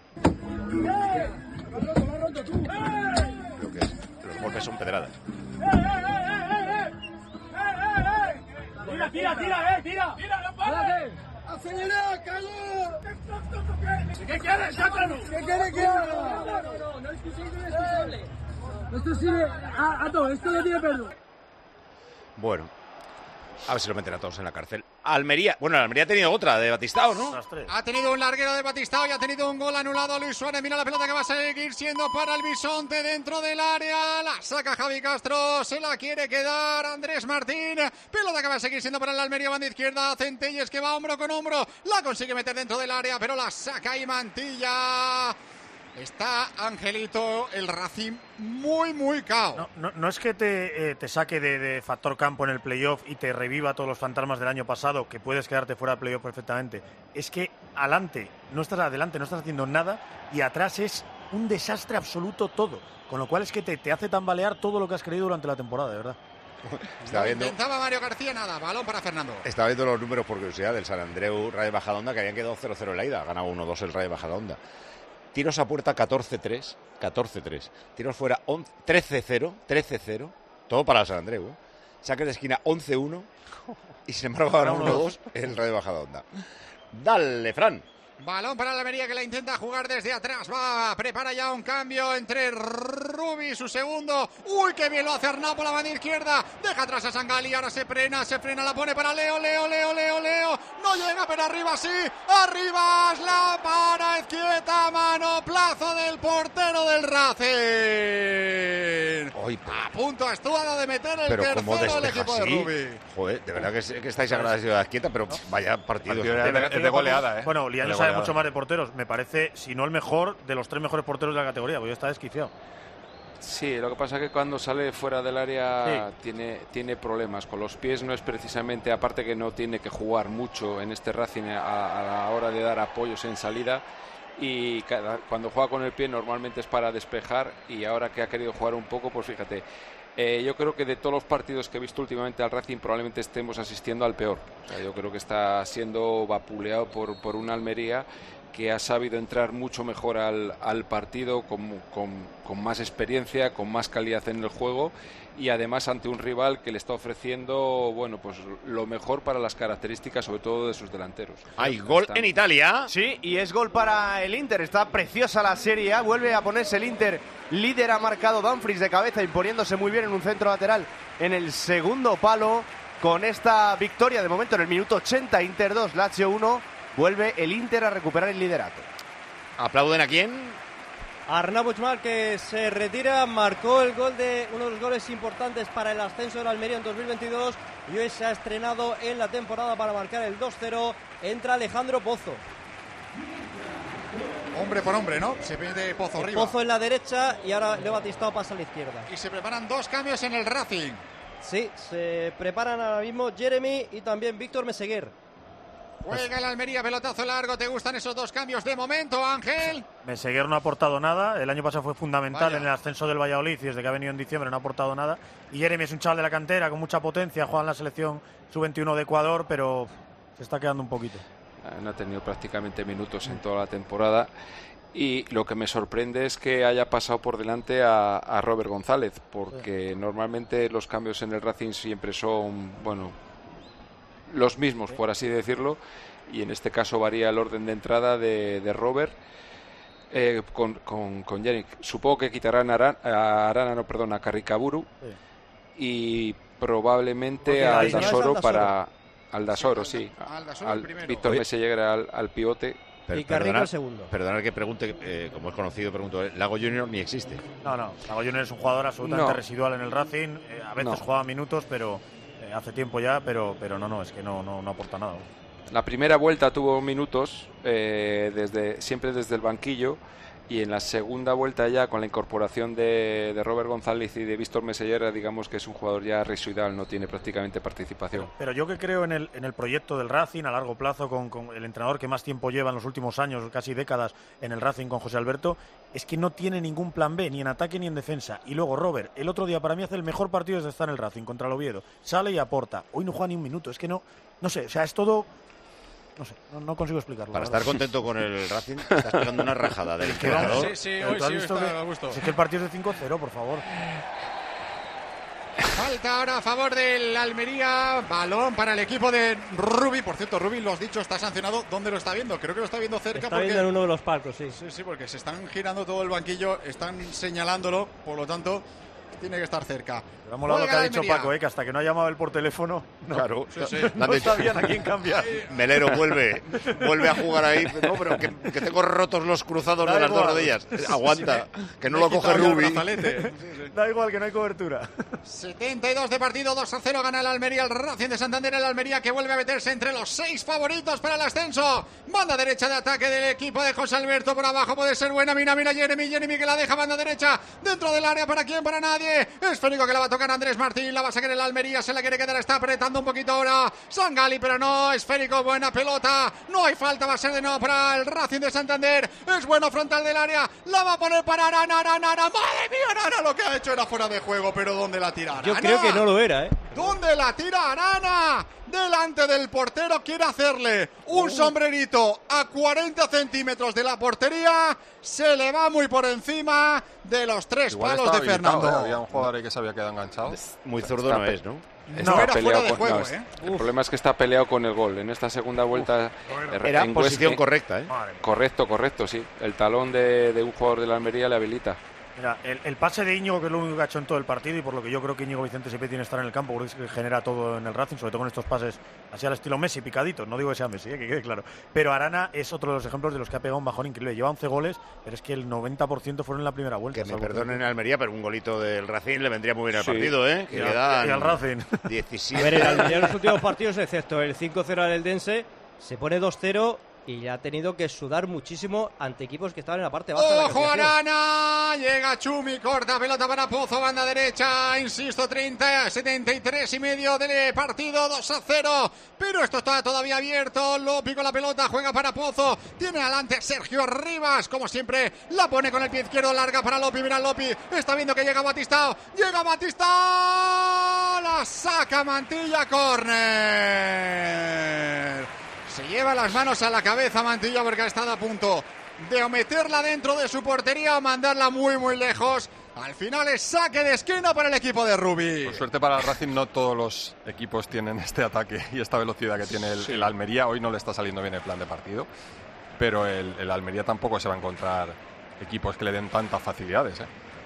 Lo que es, los golpes son pedradas. Tira, tira, tira, eh, tira. Tira, no pares. Acelera, cago. ¿Qué quieres, Sácalo? ¿Qué quieres que haga? No, no, no es excusable, no es excusable. Esto sirve a, a todo, esto no tiene perdón. Bueno, A ver si lo meten a todos en la cárcel. Almería, bueno, el Almería ha tenido otra de Batistao, ¿no? Ha tenido un larguero de Batistao y ha tenido un gol anulado. Luis Suárez, mira la pelota que va a seguir siendo para el Bisonte dentro del área. La saca Javi Castro, se la quiere quedar Andrés Martín. Pelota que va a seguir siendo para el Almería, banda izquierda. Centelles que va hombro con hombro. La consigue meter dentro del área, pero la saca y Mantilla. Está Angelito, el Racing, muy, muy cao. No, no, no es que te, eh, te saque de, de factor campo en el playoff y te reviva todos los fantasmas del año pasado, que puedes quedarte fuera del playoff perfectamente. Es que adelante, no estás adelante, no estás haciendo nada y atrás es un desastre absoluto todo. Con lo cual es que te, te hace tambalear todo lo que has creído durante la temporada, de verdad. Estaba viendo, Intentaba Mario García, nada, balón para Fernando. estaba viendo los números por curiosidad del San Andreu Rayo Majadahonda, que habían quedado cero cero en la ida. Ha ganado uno dos el Rayo Majadahonda. Tiros a puerta catorce tres, catorce tres. Tiros fuera trece cero, trece cero. Todo para el San Andreu. ¿eh? Saques de esquina once uno. Y sin embargo ha ganado uno dos el Rayo Majadahonda. Dale, Fran. Balón para la Almería que la intenta jugar desde atrás. Va, prepara ya un cambio entre Rubi, su segundo. Uy, qué bien lo hace Arnau por la banda izquierda. Deja atrás a Sangali, ahora se frena, se frena, la pone para Leo, Leo, Leo, Leo, Leo. No llega, pero arriba sí. Arriba es la para Izquieta, mano, plazo del portero del Racing. Hoy, a punto estuvo de meter el pero como tercero el despeja equipo de así. Rubi. Joder, de verdad que, que estáis agradecidos a la Izquieta, pero vaya partido. Partido de, de- de, de goleada, ¿eh? Bueno, Liaño sabe mucho más de porteros. Me parece, si no el mejor, de los tres mejores porteros de la categoría, porque está desquiciado. Sí, lo que pasa es que cuando sale fuera del área Sí. tiene, tiene problemas. Con los pies no es precisamente, aparte que no tiene que jugar mucho en este Racing a, a la hora de dar apoyos en salida. Y cada- cuando juega con el pie normalmente es para despejar, y ahora que ha querido jugar un poco, pues fíjate, eh, yo creo que de todos los partidos que he visto últimamente al Racing probablemente estemos asistiendo al peor. O sea, yo creo que está siendo vapuleado por, por una Almería que ha sabido entrar mucho mejor al, al partido con, con, con más experiencia, con más calidad en el juego, y además ante un rival que le está ofreciendo, bueno, pues lo mejor para las características, sobre todo de sus delanteros. Hay gol Están- en Italia. Sí, y es gol para el Inter. Está preciosa la Serie A. Vuelve a ponerse el Inter líder. Ha marcado Dumfries de cabeza, imponiéndose muy bien en un centro lateral en el segundo palo. Con esta victoria, de momento en el minuto ochenta, Inter dos, Lazio uno, vuelve el Inter a recuperar el liderato. ¿Aplauden a quién? Arnau Buchmal, que se retira, marcó el gol de uno de los goles importantes para el ascenso de la Almería en dos mil veintidós y hoy se ha estrenado en la temporada para marcar el dos cero. Entra Alejandro Pozo. Hombre por hombre, ¿no? Se pide Pozo arriba. Pozo en la derecha y ahora Leo Batistao pasa a la izquierda. Y se preparan dos cambios en el Racing. Sí, se preparan ahora mismo Jeremy y también Víctor Meseguer. Juega el Almería, pelotazo largo. ¿Te gustan esos dos cambios de momento, Ángel? Meseguer no ha aportado nada. El año pasado fue fundamental Vaya. en el ascenso del Valladolid y desde que ha venido en diciembre no ha aportado nada. Y Jeremy es un chaval de la cantera con mucha potencia. Juega en la selección sub veintiuno de Ecuador, pero se está quedando un poquito. No ha tenido prácticamente minutos en toda la temporada. Y lo que me sorprende es que haya pasado por delante a, a Robert González, porque normalmente los cambios en el Racing siempre son, bueno, los mismos, por así decirlo, y en este caso varía el orden de entrada de, de Robert eh, con, con, con Yannick. Supongo que quitarán a Arana, a, Arana, no, perdón, a Carricaburu y probablemente Porque a ahí no es Aldasoro Aldasoro. para... Aldasoro, sí. Aldasoro el primero. Víctor Oye. Meseguer al, al pivote. Per- Y Carrico perdonad- el segundo. Perdonad que pregunte, eh, como es conocido, pregunto, ¿eh? Lago Junior ni existe. No, no. Lago Junior es un jugador absolutamente No. residual en el Racing. Eh, a veces No. juega minutos, pero eh, hace tiempo ya, pero, pero no, no, es que no, no, no aporta nada. La primera vuelta tuvo minutos, eh, desde, siempre desde el banquillo, y en la segunda vuelta ya con la incorporación de, de Robert González y de Víctor Meseguer, digamos que es un jugador ya residual, no tiene prácticamente participación. Pero yo que creo en el, en el proyecto del Racing a largo plazo, con, con el entrenador que más tiempo lleva en los últimos años, casi décadas, en el Racing con José Alberto, es que no tiene ningún plan B, ni en ataque ni en defensa. Y luego Robert, el otro día para mí hace el mejor partido desde estar en el Racing, contra el Oviedo. Sale y aporta. Hoy no juega ni un minuto, es que no, no sé, o sea, es todo... No sé, no, no consigo explicarlo. Para la estar verdad. contento con el Racing, estás pegando una rajada del Que vamos, entrenador. Sí, sí, Pero hoy tú has sí visto está que- a gusto. si es que el partido es de cinco cero, por favor. Falta ahora a favor del Almería. Balón para el equipo de Rubi. Por cierto, Rubi, lo has dicho, está sancionado. ¿Dónde lo está viendo? Creo que lo está viendo cerca. Está porque... viendo en uno de los palcos, sí. Sí, sí, porque se están girando todo el banquillo, están señalándolo, por lo tanto, tiene que estar cerca. Me ha molado lo que Juega ha la dicho Almería. Paco, ¿eh? Que hasta que no ha llamado él por teléfono, no, Claro, no, sí, sí. no Le han dicho- sabían a quién cambiar. Melero, vuelve, vuelve a jugar ahí. No, pero que, que tengo rotos los cruzados Da de las igual. dos rodillas. Aguanta, Sí. que no Me he lo coge quitado ya el Rubi. brazalete. Da igual, que no hay cobertura. setenta y dos de partido, dos a cero gana el Almería, el Racing de Santander, el Almería que vuelve a meterse entre los seis favoritos para el ascenso. Banda derecha de ataque del equipo de José Alberto, por abajo puede ser buena, mira, mira Jeremy, Jeremy que la deja banda derecha, dentro del área, ¿para quién? Para nadie. Esférico que la va a tocar Andrés Martín, la va a sacar el Almería, se la quiere quedar, está apretando un poquito ahora Sangali, pero no, Esférico, buena pelota, no hay falta, va a ser de nuevo para el Racing de Santander, es bueno frontal del área, la va a poner para Arana, Arana, Arana, madre mía, Arana, lo que ha hecho era fuera de juego, pero ¿dónde la tira Arana? Yo creo que no lo era, ¿eh? ¿Dónde la tira Arana? Delante del portero, quiere hacerle un sombrerito a cuarenta centímetros de la portería. Se le va muy por encima de los tres Igual palos estaba de habilitado, Fernando. ¿eh? Había un jugador ahí que se había quedado enganchado. Muy zurdo no es, ¿no? Está No, era peleado fuera de con- juego, no, ¿eh? El problema es que está peleado con el gol. En esta segunda vuelta. eh, Era en posición West- correcta, ¿eh? Correcto, correcto, sí. El talón de, de un jugador de la Almería le habilita. Mira, el, el pase de Íñigo, que es lo único que ha hecho en todo el partido, y por lo que yo creo que Íñigo Vicente siempre tiene que estar en el campo, porque es que genera todo en el Racing, sobre todo con estos pases así al estilo Messi, picaditos. No digo que sea Messi, eh, que quede claro. Pero Arana es otro de los ejemplos de los que ha pegado un bajón increíble. Lleva once goles, pero es que el noventa por ciento fueron en la primera vuelta. Que me salvo perdonen Almería, pero un golito del Racing le vendría muy bien al Sí. partido, ¿eh? Que Y le al- dan y al Racing. diecisiete. A ver, el Almería en los últimos partidos, excepto el cinco cero al Eldense, se pone dos cero y ya ha tenido que sudar muchísimo ante equipos que estaban en la parte baja de la ¡Ojo, clasificación. Arana! Llega Chumi, corta pelota para Pozo, banda derecha, insisto, treinta, setenta y tres y medio de partido, dos a cero. Pero esto está todavía abierto. Lopi con la pelota, juega para Pozo. Tiene adelante a Sergio Rivas, como siempre, la pone con el pie izquierdo, larga para Lopi. Mira Lopi, está viendo que llega Batistao. Llega Batistao, la saca Mantilla, córner. Se lleva las manos a la cabeza Mantilla porque ha estado a punto de o meterla dentro de su portería o mandarla muy muy lejos. Al final es saque de esquina para el equipo de Rubi. Por suerte para el Racing no todos los equipos tienen este ataque y esta velocidad que tiene el, Sí. el Almería. Hoy no le está saliendo bien el plan de partido, pero el, el Almería tampoco se va a encontrar equipos que le den tantas facilidades, ¿eh?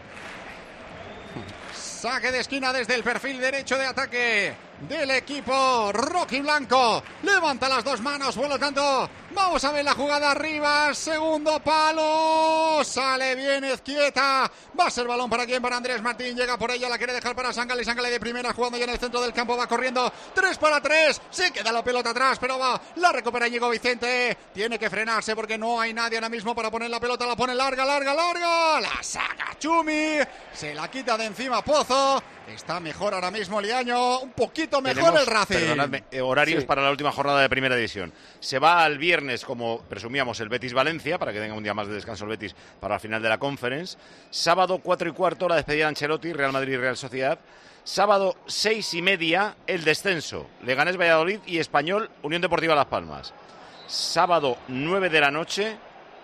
Saque de esquina desde el perfil derecho de ataque del equipo Rocky Blanco. Levanta las dos manos, por lo tanto, vamos a ver la jugada arriba. Segundo palo. Sale bien Ezquieta. Va a ser balón para quién, para Andrés Martín. Llega por ella, la quiere dejar para Sangali. Sangali de primera, jugando ya en el centro del campo. Va corriendo. tres para tres. Se queda la pelota atrás, pero va. La recupera Íñigo Vicente. Tiene que frenarse porque no hay nadie ahora mismo para poner la pelota. La pone larga, larga, larga. La saca Chumi. Se la quita de encima Pozo. Está mejor ahora mismo Liaño. Un poquito mejor Tenemos, el Racing. perdonadme, eh, horarios Sí. para la última jornada de Primera División. Se va al viernes, como presumíamos, el Betis-Valencia, para que tenga un día más de descanso el Betis para la final de la Conference. Sábado, cuatro y cuarto, la despedida de Ancelotti, Real Madrid y Real Sociedad. Sábado, seis y media, el descenso. Leganés, Valladolid y Español, Unión Deportiva Las Palmas. Sábado, nueve de la noche,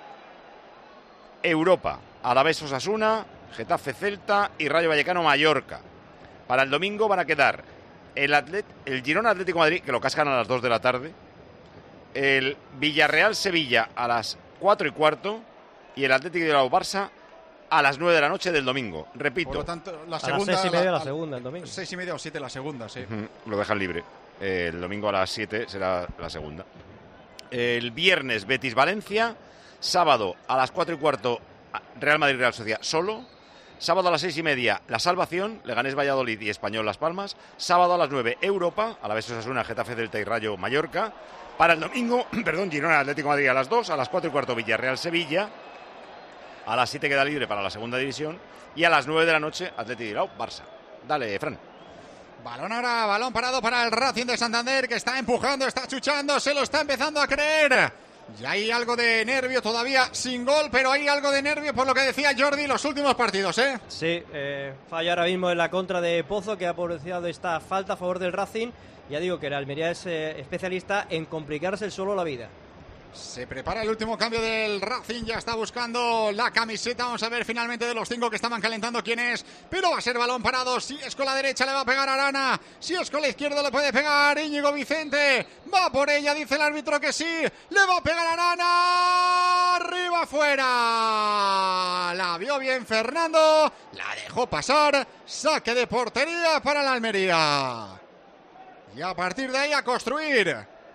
Europa. Alavés, Osasuna, Getafe, Celta y Rayo Vallecano, Mallorca. Para el domingo van a quedar el, Atlet el Girona Atlético de Madrid, que lo cascan a las dos de la tarde, el Villarreal Sevilla a las cuatro y cuarto y el Atlético de Bilbao Barça a las nueve de la noche del domingo. Repito. Por lo tanto, la A las segunda. seis y media la la- segunda, el domingo. Seis y media o siete la segunda, sí. Ujú, lo dejan libre. Eh, el domingo a las siete será la segunda. El viernes Betis Valencia. Sábado a las cuatro y cuarto Real Madrid Real Sociedad solo. Sábado a las seis y media La Salvación, Leganés Valladolid y Español Las Palmas. Sábado a las nueve Europa, Alavés Osasuna, Getafe Celta y Rayo Mallorca. Para el domingo, perdón, Girona Atlético de Madrid a las dos, a las cuatro y cuarto Villarreal Sevilla. A las siete queda libre para la segunda división. Y a las nueve de la noche Atlético de Bilbao Barça. Dale, Fran. Balón ahora, balón parado para el Racing de Santander, que está empujando, está chuchando, se lo está empezando a creer. Y hay algo de nervio todavía, sin gol, pero hay algo de nervio por lo que decía Jordi los últimos partidos, ¿eh? Sí, eh, falla ahora mismo en la contra de Pozo, que ha propiciado esta falta a favor del Racing. Ya digo que el Almería es eh, especialista en complicarse el solo la vida. Se prepara el último cambio del Racing, ya está buscando la camiseta. Vamos a ver finalmente de los cinco que estaban calentando quién es. Pero va a ser balón parado. Si es con la derecha le va a pegar Arana. Si es con la izquierda le puede pegar Íñigo Vicente. Va por ella, dice el árbitro que sí. Le va a pegar Arana. Arriba, fuera. La la vio bien Fernando, la dejó pasar, saque de portería para la Almería. Y a partir de ahí a construir.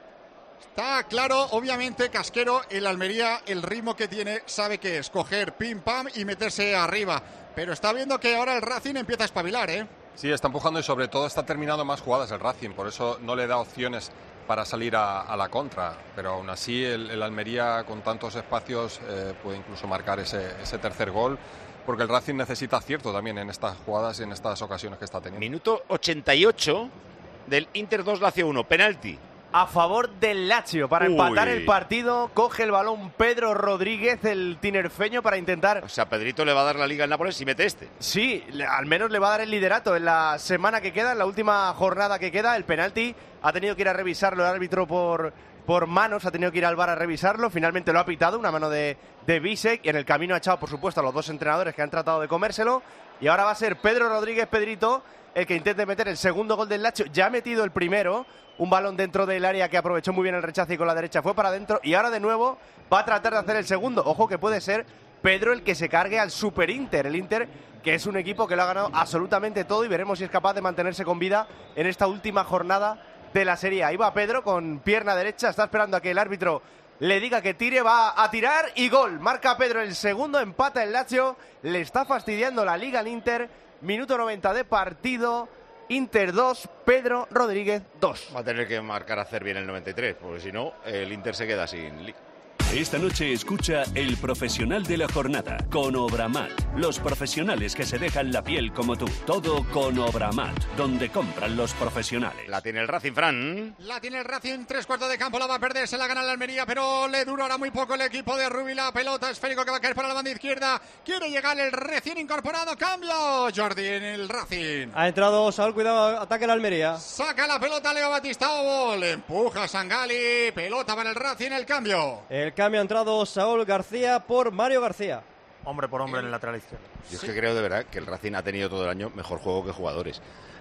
Está claro, obviamente, Casquero, el Almería, el ritmo que tiene, sabe que es coger pim pam y meterse arriba. Pero está viendo que ahora el Racing empieza a espabilar, ¿eh? Sí, está empujando y sobre todo está terminando más jugadas el Racing, por eso no le da opciones para salir a, a la contra. Pero aún así el, el Almería con tantos espacios eh, puede incluso marcar ese, ese tercer gol, porque el Racing necesita acierto también en estas jugadas y en estas ocasiones que está teniendo. Minuto ochenta y ocho del Inter dos, Lazio uno, penalti. A favor del Lazio, para Uy. empatar el partido, coge el balón Pedro Rodríguez, el tinerfeño, para intentar... O sea, Pedrito le va a dar la liga al Nápoles si mete este. Sí, le- al menos le va a dar el liderato en la semana que queda, en la última jornada que queda. El penalti ha tenido que ir a revisarlo el árbitro por, por manos, ha tenido que ir al V A R a revisarlo. Finalmente lo ha pitado, una mano de, de Bisek, y en el camino ha echado, por supuesto, a los dos entrenadores que han tratado de comérselo. Y ahora va a ser Pedro Rodríguez, Pedrito, el que intente meter el segundo gol del Lazio. Ya ha metido el primero, un balón dentro del área que aprovechó muy bien el rechazo y con la derecha fue para adentro. Y ahora de nuevo va a tratar de hacer el segundo. Ojo que puede ser Pedro el que se cargue al Super Inter. El Inter, que es un equipo que lo ha ganado absolutamente todo, y veremos si es capaz de mantenerse con vida en esta última jornada de la Serie A. Ahí va Pedro con pierna derecha, está esperando a que el árbitro le diga que tire, va a tirar y gol. Marca Pedro el segundo, empata el Lazio, le está fastidiando la liga al Inter. Minuto noventa de partido, Inter dos, Pedro Rodríguez dos. Va a tener que marcar a hacer bien el noventa y tres, porque si no, el Inter se queda sin liga. Esta noche escucha El Profesional de la Jornada con Obramat. Los profesionales que se dejan la piel como tú. Todo con Obramat, donde compran los profesionales. La tiene el Racing, Fran. La tiene el Racing, tres cuartos de campo, la va a perder, se la gana la Almería, pero le dura ahora muy poco el equipo de Rubi. La pelota esférico que va a caer para la banda izquierda. Quiere llegar el recién incorporado, cambio Jordi en el Racing. Ha entrado Saúl, cuidado, ataque la Almería. Saca la pelota Leo Batistao, le empuja Sangali, pelota para el Racing, el cambio. El cambio ha entrado Saúl García por Mario García. Hombre por hombre en el lateral izquierdo. Yo es que creo de verdad que el Racing ha tenido todo el año mejor juego que jugadores.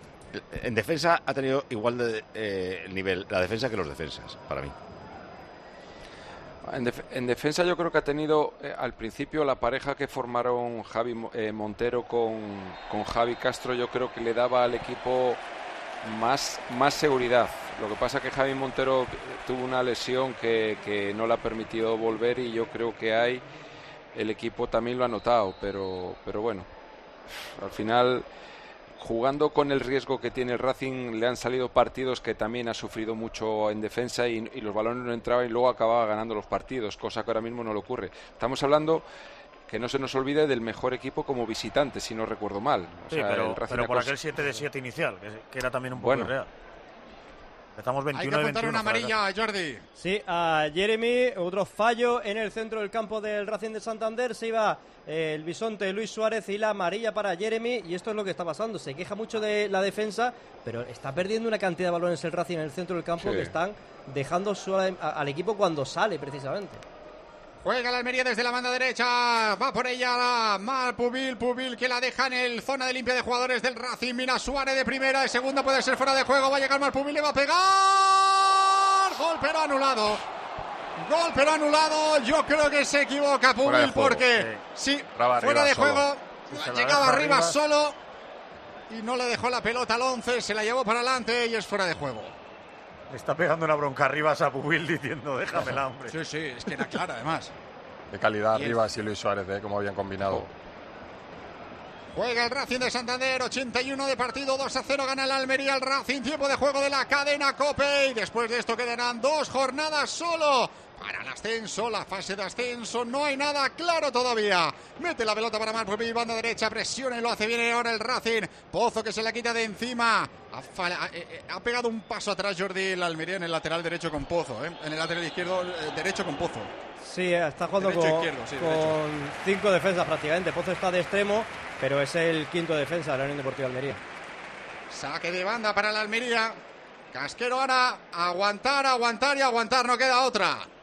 En defensa ha tenido igual de eh, nivel la defensa que los defensas, para mí. En, def en defensa yo creo que ha tenido eh, al principio la pareja que formaron Javi eh, Montero con, con Javi Castro, yo creo que le daba al equipo más, más seguridad. Lo que pasa es que Javi Montero tuvo una lesión que, que no le ha permitido volver, y yo creo que hay el equipo también lo ha notado, pero, pero bueno, al final, jugando con el riesgo que tiene el Racing, le han salido partidos que también ha sufrido mucho en defensa y, y los balones no entraban y luego acababa ganando los partidos, cosa que ahora mismo no le ocurre. Estamos hablando, que no se nos olvide, del mejor equipo como visitante, si no recuerdo mal. O Sí, sea, pero, el Racing pero por acos- aquel siete de siete inicial, que, que era también un poco Bueno. irreal. Empezamos Hay veintiuno que de apuntar veintiuno. una amarilla, Jordi. Sí, a Jeremy, otro fallo en el centro del campo del Racing de Santander. Se iba eh, el bisonte Luis Suárez y la amarilla para Jeremy, y esto es lo que está pasando. Se queja mucho de la defensa, pero está perdiendo una cantidad de balones el Racing en el centro del campo, Sí. que están dejando suave a- al equipo cuando sale, precisamente. Juega la Almería desde la banda derecha, va por ella Mar Pubil, Pubil que la deja en el zona de limpia de jugadores del Racing. Mira Suárez de primera, de segunda puede ser fuera de juego, va a llegar Mar Pubil, le va a pegar. Gol pero anulado. Gol pero anulado, yo creo que se equivoca Fuera de Pubil juego, porque sí, Traba fuera arriba de solo. juego, Si se la llegaba deja arriba arriba. solo y no le dejó la pelota al once, se la llevó para adelante y es fuera de juego. Le está pegando una bronca arriba a Pubil diciendo, déjamela, hombre. Sí, sí, es que era clara además. De calidad Y el- arriba, sí, Luis Suárez, ¿eh? Como habían combinado. Juega el Racing de Santander, ochenta y uno de partido, dos a cero gana el Almería, el Racing, tiempo de juego de la cadena COPE, y después de esto quedarán dos jornadas solo para el ascenso, la fase de ascenso, no hay nada claro todavía. Mete la pelota para Marpupil, banda derecha, presiona y lo hace bien ahora el Racing. Pozo que se la quita de encima, ha, fal- ha- eh, ha pegado un paso atrás Jordi el Almería en el lateral derecho con Pozo, ¿eh? En el lateral izquierdo, eh, derecho con Pozo. Sí, está jugando Derecho, con, izquierdo, sí, con derecho. cinco defensas prácticamente. Pozo está de extremo, pero es el quinto defensa de la Unión Deportiva Almería. Saque de banda para la Almería. Casquero ahora, aguantar, aguantar y aguantar, no queda otra.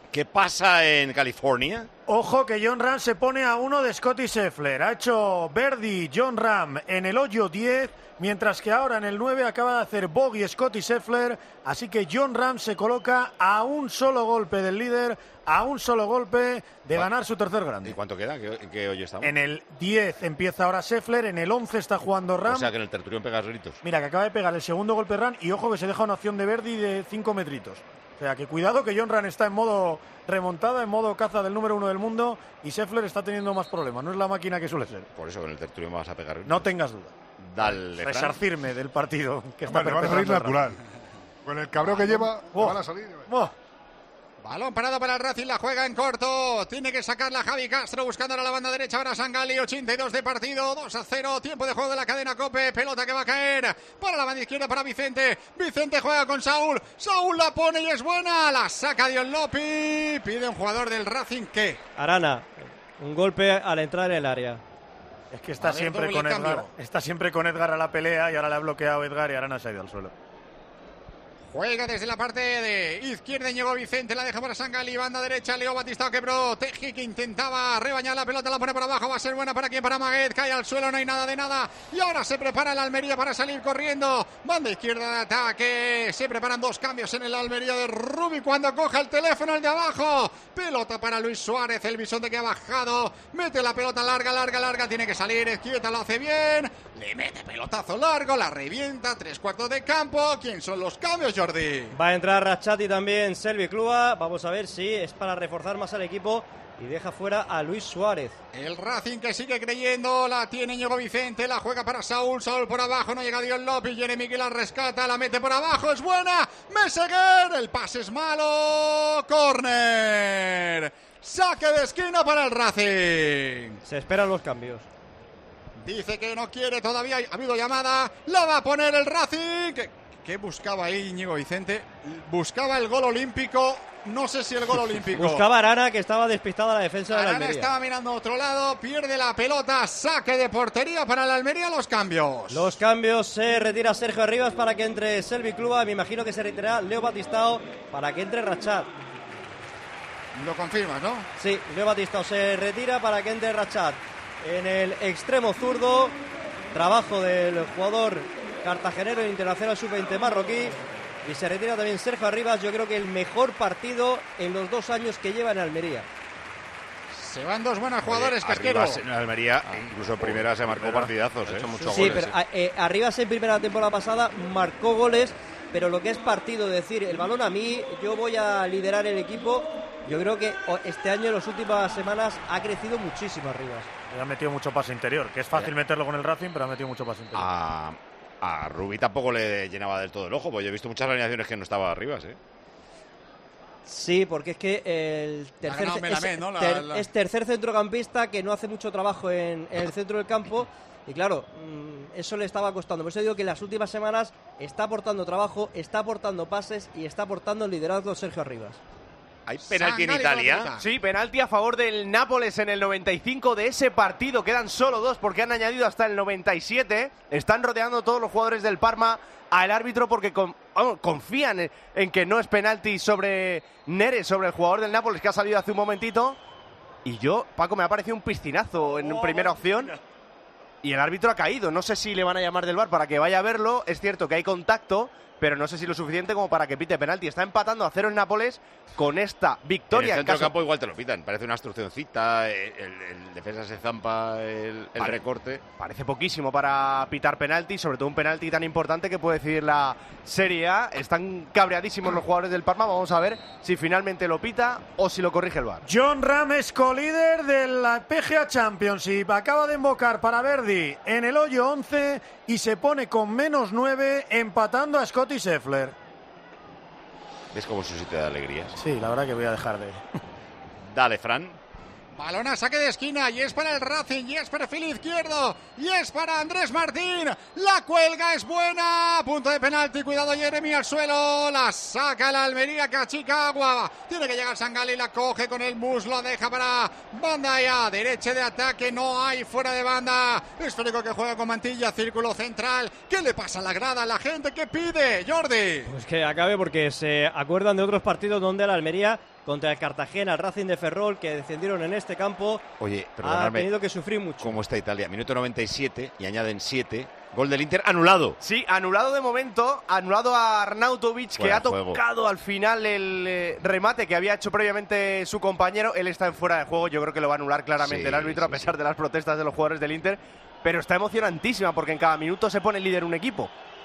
¿Qué pasa en California? Ojo que John Ram se pone a uno de Scottie Scheffler. Ha hecho birdie John Ram en el hoyo diez, mientras que ahora en el nueve acaba de hacer bogey Scottie Scheffler. Así que John Ram se coloca a un solo golpe del líder, a un solo golpe de ganar su tercer grande. ¿Y cuánto queda? ¿En qué hoyo estamos? En el diez empieza ahora Scheffler, en el once está jugando Ram. O sea que en el tertulión pegas gritos. Mira, que acaba de pegar el segundo golpe Ram y ojo que se deja una opción de birdie de cinco metritos. O sea, que cuidado que John Ram está en modo remontada, en modo caza del número uno del mundo y Scheffler está teniendo más problemas. No es la máquina que suele ser. Por eso que en el tertulión vas a pegar. No tengas duda. Dale, Fran. Resarcirme del partido que está Hombre, le van a salir natural. Con el cabreo que lleva, oh. van a salir. Oh. Balón parado para el Racing, la juega en corto. Tiene que sacarla Javi Castro, buscando a la banda derecha. Ahora Sangali, ochenta y dos de partido, dos a cero. Tiempo de juego de la cadena COPE. Pelota que va a caer para la banda izquierda para Vicente. Vicente juega con Saúl. Saúl la pone y es buena. La saca Dion Lopi. Pide un jugador del Racing que. Arana, un golpe al entrar en el área. Es que está siempre con Edgar. Está siempre con Edgar a la pelea y ahora le ha bloqueado Edgar y Arana se ha ido al suelo. Juega desde la parte de izquierda, llegó Vicente, la deja para Sangali, banda derecha, Leo Batistao quebró, Teji que intentaba rebañar la pelota, la pone por abajo, va a ser buena para quien, para Maguet, cae al suelo, no hay nada de nada, y ahora se prepara el Almería para salir corriendo, banda izquierda de ataque, se preparan dos cambios en el Almería de Rubi cuando coja el teléfono el de abajo, pelota para Luis Suárez, el bisonte que ha bajado, mete la pelota larga, larga, larga, tiene que salir, Ezquieta lo hace bien, le mete pelotazo largo, la revienta, tres cuartos de campo, ¿quién son los cambios, Jordi? Va a entrar Ratchati también, Selvi Clua. Vamos a ver si es para reforzar más al equipo y deja fuera a Luis Suárez. El Racing que sigue creyendo, la tiene Ñigo Vicente, la juega para Saúl, Saúl por abajo, no llega Dion López, Jeremy que la rescata, la mete por abajo, es buena, Meseguer, el pase es malo, córner, saque de esquina para el Racing. Se esperan los cambios. Dice que no quiere todavía, ha habido llamada, la va a poner el Racing. ¿Qué, qué buscaba ahí Íñigo Vicente? Buscaba el gol olímpico, no sé si el gol olímpico. Buscaba a Arana, que estaba despistada la defensa de la Arana Almería. estaba mirando a otro lado, pierde la pelota, saque de portería para la Almería, los cambios. Los cambios, se retira Sergio Arribas para que entre Selvi Clua, me imagino que se retirará Leo Batistao para que entre Ratchat. Lo confirmas, ¿no? Sí, Leo Batistao se retira para que entre Ratchat. En el extremo zurdo, trabajo del jugador cartagenero internacional sub veinte marroquí, y se retira también Sergio Arribas. Yo creo que el mejor partido en los dos años que lleva en Almería. Se van dos buenos jugadores, Casquero. Arribas en Almería, incluso en primera se marcó partidazos, ¿eh? Sí, pero eh, Arribas en primera temporada pasada marcó goles, pero lo que es partido, decir, el balón a mí, yo voy a liderar el equipo. Yo creo que este año, en las últimas semanas, ha crecido muchísimo Arribas. Ha metido mucho pase interior, que es fácil meterlo con el Racing, pero ha metido mucho pase interior. A, a Rubí tampoco le llenaba del todo el ojo, porque yo he visto muchas alineaciones que no estaba Arribas, ¿eh? Sí, porque es que el tercer, ganado Melamed, es, ¿no? La- ter- la- es tercer centrocampista que no hace mucho trabajo en, en el centro del campo. Y claro, mmm, eso le estaba costando. Por eso digo que en las últimas semanas está aportando trabajo, está aportando pases y está aportando liderazgo Sergio Arribas. ¿Hay penalti en Italia? Sí, penalti a favor del Nápoles en el noventa y cinco de ese partido. Quedan solo dos porque han añadido hasta el noventa y siete. Están rodeando todos los jugadores del Parma al árbitro porque con, oh, confían en, en que no es penalti sobre Neres, sobre el jugador del Nápoles que ha salido hace un momentito. Y yo, Paco, me ha parecido un piscinazo en Oh, primera opción. Y el árbitro ha caído. No sé si le van a llamar del V A R para que vaya a verlo. Es cierto que hay contacto, pero no sé si lo suficiente como para que pite penalti. Está empatando a cero el Nápoles con esta victoria. En el centro caso- del campo igual te lo pitan. Parece una instruccióncita, el, el- el defensa se zampa el, el Vale. recorte. Parece poquísimo para pitar penalti, sobre todo un penalti tan importante que puede decidir la Serie A. Están cabreadísimos los jugadores del Parma. Vamos a ver si finalmente lo pita o si lo corrige el V A R. John Ram es colíder de la P G A Championship. Acaba de invocar para Verdi en el hoyo once y se pone con menos nueve empatando a Scottie Scheffler. ¿Ves cómo es un sitio de alegrías? Sí, la verdad que voy a dejar de... Dale, Fran. Balón a saque de esquina y es para el Racing y es perfil izquierdo y es para Andrés Martín. La cuelga es buena. Punto de penalti. Cuidado Jeremy al suelo. La saca la Almería que achica agua. Tiene que llegar Sangali. La coge con el muslo. Deja para banda ya. Derecha de ataque. No hay fuera de banda. Esférico que juega con Mantilla. Círculo central. ¿Qué le pasa a la grada? La gente que pide. Jordi. Pues que acabe porque se acuerdan de otros partidos donde la Almería contra el Cartagena, el Racing de Ferrol, que descendieron en este campo. Oye, ha perdonadme. tenido que sufrir mucho. ¿Cómo está Italia? Minuto noventa y siete y añaden siete. Gol del Inter anulado. Sí, anulado de momento, anulado a Arnautovic, que Fuera ha de juego. tocado al final el eh, remate que había hecho previamente su compañero. Él está en fuera de juego, yo creo que lo va a anular claramente Sí, el árbitro, sí, a pesar de las protestas de los jugadores del Inter. Pero está emocionantísima porque en cada minuto se pone líder un equipo.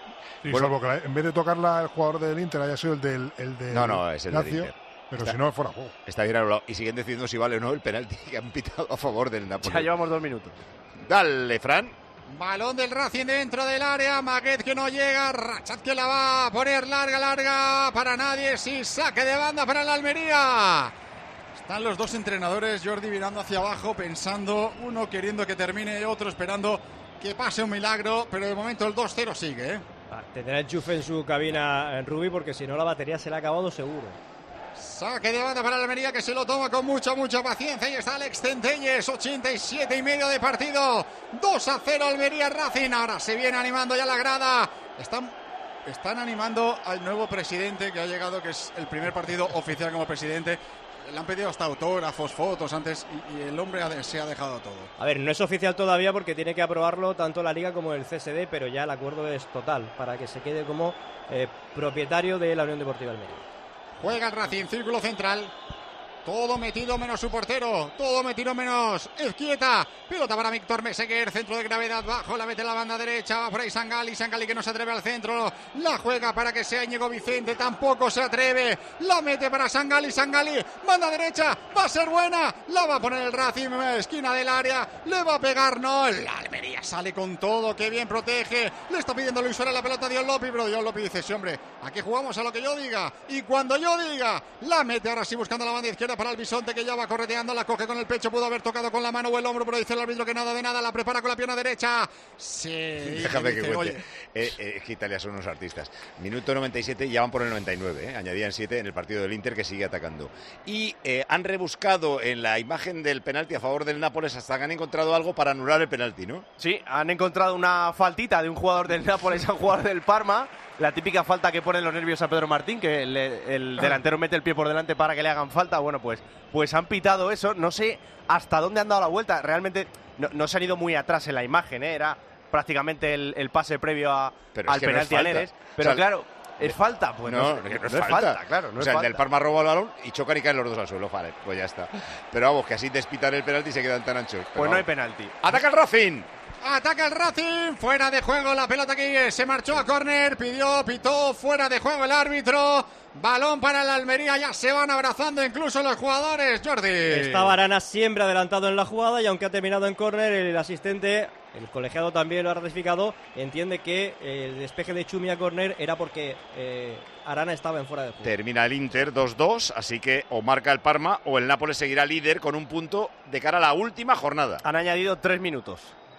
Y Bueno. salvo que la- en vez de tocarla el jugador del Inter haya sido el del, el del No, no, es el del Lazio, Inter. pero Está- si no, fuera de juego. Está bien anulado. Y siguen decidiendo si vale o no el penalti que han pitado a favor del Napoli. Ya llevamos dos minutos. Dale, Fran. Balón del Racing dentro del área, Maguet que no llega, Rachat que la va a poner larga, larga, para nadie, sí, saque de banda para la Almería. Están los dos entrenadores, Jordi mirando hacia abajo, pensando, uno queriendo que termine, otro esperando que pase un milagro, pero de momento el dos cero sigue, ¿eh? Ah, tendrá enchufe en su cabina en Rubí, porque si no la batería se le ha acabado seguro. Saque de banda para la Almería, que se lo toma con mucha, mucha paciencia. Y está Alex Centelles, ochenta y siete y medio de partido. dos a cero Almería Racing. Ahora se viene animando ya la grada. Están, están animando al nuevo presidente que ha llegado, que es el primer partido oficial como presidente. Le han pedido hasta autógrafos, fotos antes y, y el hombre ha de- se ha dejado todo. A ver, no es oficial todavía porque tiene que aprobarlo tanto la Liga como el C S D, pero ya el acuerdo es total para que se quede como eh, propietario de la Unión Deportiva Almería. Juega el Racing, círculo central. Todo metido menos su portero. Todo metido menos Ezquieta. Pelota para Víctor Meseguer. Centro de gravedad bajo. La mete en la banda derecha. Va por ahí Sangali. Sangali que no se atreve al centro. La juega para que sea Íñigo Vicente. Tampoco se atreve. La mete para Sangali. Sangali. Banda derecha. Va a ser buena. La va a poner el Racing. Esquina del área. Le va a pegar. No. La Almería sale con todo. Qué bien protege. Le está pidiendo Luis Suárez la pelota a Dion Lopi. Pero Dion Lopi dice: sí, hombre, aquí jugamos a lo que yo diga. Y cuando yo diga. La mete ahora sí buscando la banda izquierda para el Bisonte, que ya va correteando, la coge con el pecho, pudo haber tocado con la mano o el hombro, pero dice el árbitro que nada de nada, la prepara con la pierna derecha. Sí, Déjame que dice, cuente. oye, Eh, eh, es que Italia son unos artistas. Minuto noventa y siete, ya van por el noventa y nueve. ¿eh? Añadían siete en el partido del Inter, que sigue atacando. Y eh, han rebuscado en la imagen del penalti a favor del Nápoles hasta que han encontrado algo para anular el penalti, ¿no? Sí, han encontrado una faltita de un jugador del Nápoles a un jugador del Parma. La típica falta que pone los nervios a Pedro Martín, que el, el delantero mete el pie por delante para que le hagan falta. Bueno, pues, pues han pitado eso. No sé hasta dónde han dado la vuelta. Realmente no, no se han ido muy atrás en la imagen, ¿eh? Era prácticamente el, el pase previo a, Pero es al que no es penalti a falta. Neres. Pero O sea, claro, ¿es falta? Pues no, no, no, que no es no es falta. falta, claro. No o es sea, el falta. del Parma roba el balón y chocan y caen los dos al suelo. Vale, pues ya está. Pero vamos, que así despitan el penalti y se quedan tan anchos. Pero Pues no hay vamos. penalti. ¡Ataca el Racing! ataca el Racing, fuera de juego la pelota que se marchó a córner, pidió, pitó, fuera de juego el árbitro, balón para la Almería, ya se van abrazando incluso los jugadores, Jordi. Estaba Arana siempre adelantado en la jugada y aunque ha terminado en córner, el asistente, el colegiado también lo ha ratificado, entiende que el despeje de Chumi a córner era porque eh, Arana estaba en fuera de juego. Termina el Inter dos dos, así que o marca el Parma o el Nápoles seguirá líder con un punto de cara a la última jornada. Han añadido tres minutos.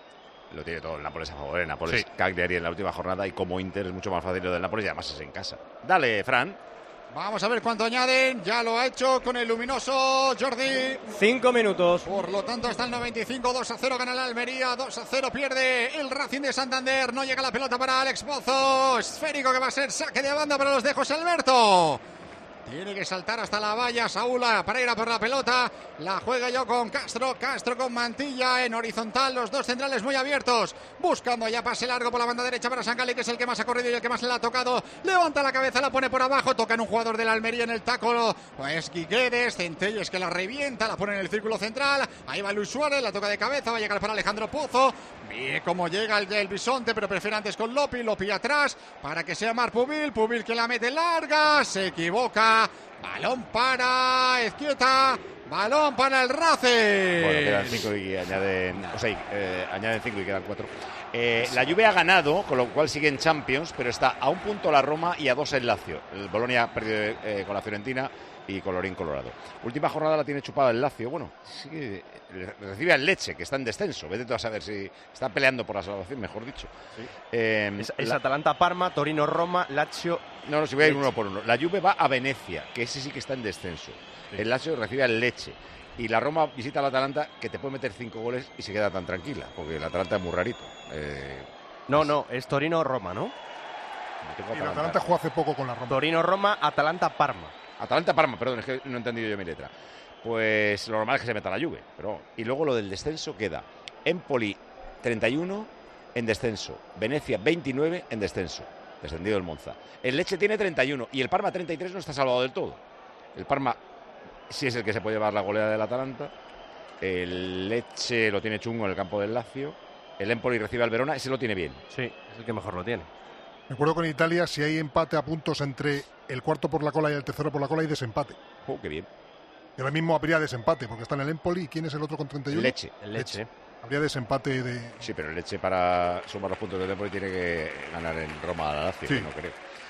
Lo tiene todo el Nápoles a favor, el Nápoles Sí. Cagliari en la última jornada y como Inter es mucho más fácil lo del Nápoles y además es en casa. Dale, Fran. Vamos a ver cuánto añaden, ya lo ha hecho con el luminoso Jordi. Cinco minutos. Por lo tanto está el noventa y cinco, dos a cero gana la Almería, dos a cero pierde el Racing de Santander, no llega la pelota para Alex Pozo, esférico que va a ser saque de banda para los de José Alberto. Tiene que saltar hasta la valla Saúl para ir a por la pelota. La juega yo con Castro. Castro con Mantilla en horizontal. Los dos centrales muy abiertos. Buscando ya pase largo por la banda derecha para Sangali, que es el que más ha corrido y el que más le ha tocado. Levanta la cabeza, la pone por abajo. Toca en un jugador de la Almería en el taco. Pues Quiquedes. Centelles que la revienta. La pone en el círculo central. Ahí va Luis Suárez. La toca de cabeza. Va a llegar para Alejandro Pozo. Ve cómo llega el del Bisonte, pero prefiere antes con Lopi. Lopi atrás para que sea Mar Pubil. Pubil que la mete larga. Se equivoca. Balón para Ezquieta, balón para el Racing. Bueno, quedan cinco y añaden, o sea, eh, añaden cinco y quedan cuatro. Eh, la Juve ha ganado, con lo cual sigue en Champions, pero está a un punto la Roma y a dos el Lazio. El Bolonia ha perdido eh, con la Fiorentina y colorín colorado. Última jornada la tiene chupada el Lazio. Bueno, sí, recibe al Lecce, que está en descenso. Vete tú a saber si está peleando por la salvación, mejor dicho. Sí. Eh, es es la... Atalanta-Parma, Torino-Roma, Lazio. No, no, si voy a ir uno por uno. La Juve va a Venecia, que ese sí que está en descenso. Sí. El Lazio recibe al Lecce. Y la Roma visita al Atalanta, que te puede meter cinco goles y se queda tan tranquila, porque el Atalanta es muy rarito. Eh, no, no, es Torino-Roma, ¿no? Y el Atalanta jugó hace poco con la Roma. Torino-Roma, Atalanta-Parma. Atalanta-Parma, perdón, es que no he entendido yo mi letra. Pues lo normal es que se meta la Juve. Pero... Y luego lo del descenso queda Empoli treinta y uno en descenso, Venecia veintinueve en descenso, descendido el Monza. El Lecce tiene treinta y uno y el Parma treinta y tres, no está salvado del todo. El Parma sí es el que se puede llevar la goleada del Atalanta. El Lecce lo tiene chungo en el campo del Lazio. El Empoli recibe al Verona, ese lo tiene bien. Sí, es el que mejor lo tiene. Me acuerdo con Italia, si hay empate a puntos entre el cuarto por la cola y el tercero por la cola, hay desempate. Oh, qué bien. Y ahora mismo habría desempate, porque está en el Empoli. ¿Y quién es el otro con treinta y uno? El Lecce. El Lecce. Habría desempate de... Sí, pero el Lecce para sumar los puntos del Empoli tiene que ganar en Roma a la Lazio, Sí. no creo.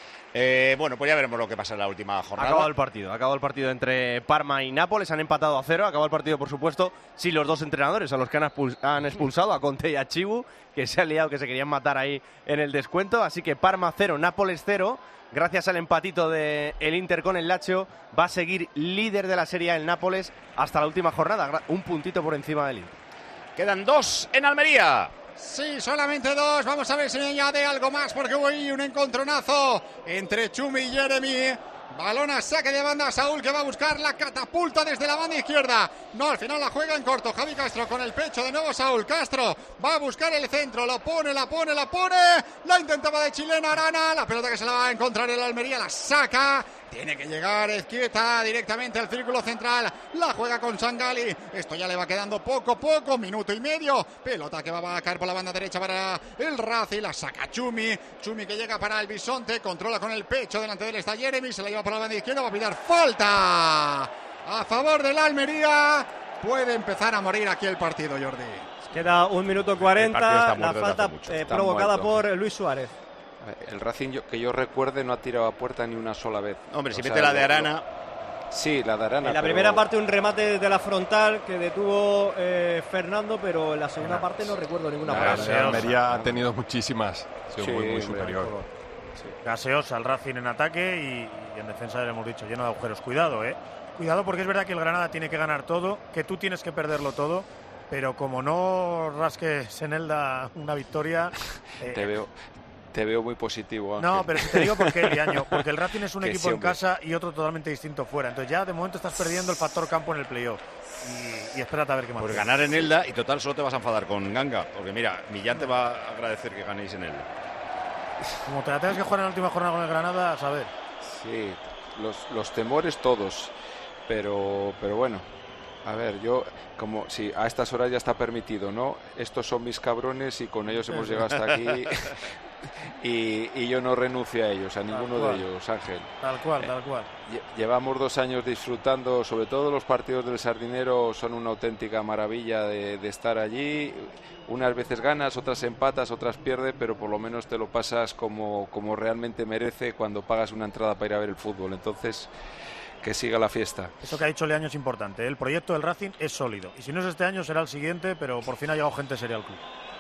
Eh, bueno, pues ya veremos lo que pasa en la última Ha jornada. acabado el partido, ha acabado el partido entre Parma y Nápoles, han empatado a cero, ha acabado el partido, por supuesto, sin los dos entrenadores a los que han, expul- han expulsado, a Conte y a Chivu, que se han liado, que se querían matar ahí en el descuento, así que Parma cero, Nápoles cero, gracias al empatito del Inter con el Lazio, va a seguir líder de la Serie A el Nápoles hasta la última jornada, gra- un puntito por encima del Inter. Quedan dos en Almería. Sí, solamente dos. Vamos a ver si añade algo más porque hubo ahí un encontronazo entre Chumi y Jeremy. Balón a saque de banda, Saúl que va a buscar la catapulta desde la banda izquierda. No, al final la juega en corto. Javi Castro con el pecho de nuevo. Saúl Castro va a buscar el centro. Lo pone, la pone, la pone. La intentaba de chilena Arana. La pelota que se la va a encontrar el Almería. La saca. Tiene que llegar Ezquieta directamente al círculo central. La juega con Sangali. Esto ya le va quedando poco a poco. Minuto y medio. Pelota que va a caer por la banda derecha para el Racing. La saca Chumi. Chumi que llega para el Bisonte. Controla con el pecho. Delante de él está Jeremy. Se la lleva por la banda izquierda. Va a pitar falta a favor del Almería. Puede empezar a morir aquí el partido, Jordi. Queda un minuto El partido cuarenta. está La muerto desde falta hace mucho. eh, Está provocada muerto. por Luis Suárez. El Racing, yo- que yo recuerde, no ha tirado a puerta ni una sola vez. Hombre, si O mete sea, la lo- de Arana. lo- Sí, la de Arana. En la pero- primera parte un remate de la frontal que detuvo eh, Fernando, pero en la segunda parte no recuerdo ninguna La parada. Real Almería ha tenido muchísimas. Ha sido Sí, muy, muy hombre, superior. Gaseosa el Racing en ataque y, y en defensa le hemos dicho lleno de agujeros. Cuidado, eh. Cuidado porque es verdad que el Granada tiene que ganar todo, que tú tienes que perderlo todo, pero como no rasques en Elda una victoria... eh, Te veo, te veo muy positivo, Ángel. no, pero si te digo por qué, Liaño, porque el Racing es un Que equipo sí, en hombre. casa y otro totalmente distinto fuera. Entonces ya de momento estás perdiendo el factor campo en el playoff. Y, y espérate a ver qué más. Pues ganar en Elda y total solo te vas a enfadar con Ganga. Porque mira, Millán te va a agradecer que ganéis en Elda. Como te la tengas que jugar en la última jornada con el Granada, a saber. Sí, los, los temores todos. Pero, pero bueno, a ver, yo, como si a estas horas ya está permitido, ¿no? Estos son mis cabrones y con ellos hemos llegado hasta aquí. y, y yo no renuncio a ellos, a ninguno cual. de ellos, Ángel. Tal cual, tal cual. Lle- Llevamos dos años disfrutando, sobre todo los partidos del Sardinero son una auténtica maravilla de, de estar allí. Unas veces ganas, otras empatas, otras pierdes, pero por lo menos te lo pasas como, como realmente merece cuando pagas una entrada para ir a ver el fútbol. Entonces, que siga la fiesta. Eso que ha dicho Leaño es importante. ¿eh? El proyecto del Racing es sólido. Y si no es este año, será el siguiente, pero por fin ha llegado gente seria al club.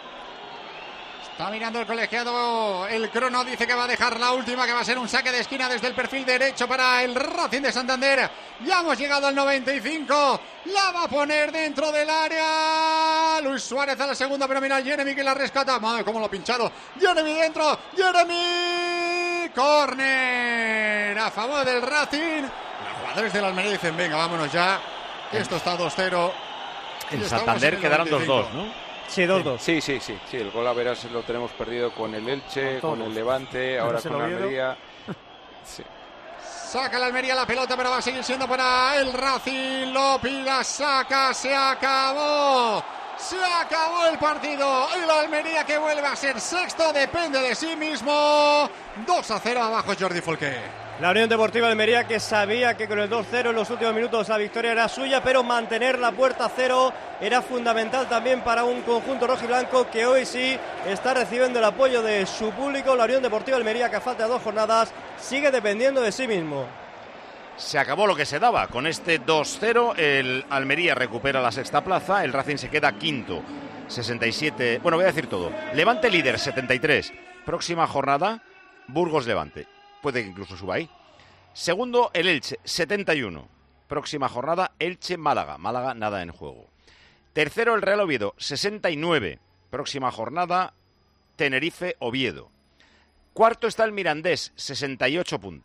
Está mirando el colegiado, el crono dice que va a dejar la última, que va a ser un saque de esquina desde el perfil derecho para el Racing de Santander. Ya hemos llegado al noventa y cinco, la va a poner dentro del área. Luis Suárez a la segunda, pero mira Jeremy que la rescata. Madre, cómo lo ha pinchado. Jeremy dentro, Jeremy. Córner a favor del Racing. Los jugadores del Almería dicen, venga, vámonos ya, que esto está dos cero. En Y estamos Santander en el quedaron dos noventa y dos, cinco. ¿no? Sí, dos dos. Sí, sí, sí, sí, el gol a veras lo tenemos perdido con el Elche, Con con, todos. el Levante, ahora se con lo vieron. Almería. Sí. Saca la Almería la pelota, pero va a seguir siendo para el Racing. Lo pila, saca, se acabó. Se acabó el partido. El Almería que vuelve a ser sexto, depende de sí mismo. dos a cero abajo Jordi Folqué. La Unión Deportiva Almería que sabía que con el dos cero en los últimos minutos la victoria era suya, pero mantener la puerta a cero era fundamental también para un conjunto rojiblanco que hoy sí está recibiendo el apoyo de su público. La Unión Deportiva Almería que a falta de dos jornadas sigue dependiendo de sí mismo. Se acabó lo que se daba. Con este dos cero, el Almería recupera la sexta plaza, el Racing se queda quinto, sesenta y siete. Bueno, voy a decir todo. Levante líder, setenta y tres. Próxima jornada, Burgos-Levante. Puede que incluso suba ahí. Segundo, el Elche, setenta y uno. Próxima jornada, Elche-Málaga. Málaga, nada en juego. Tercero, el Real Oviedo, sesenta y nueve. Próxima jornada, Tenerife-Oviedo. Cuarto está el Mirandés, sesenta y ocho puntos.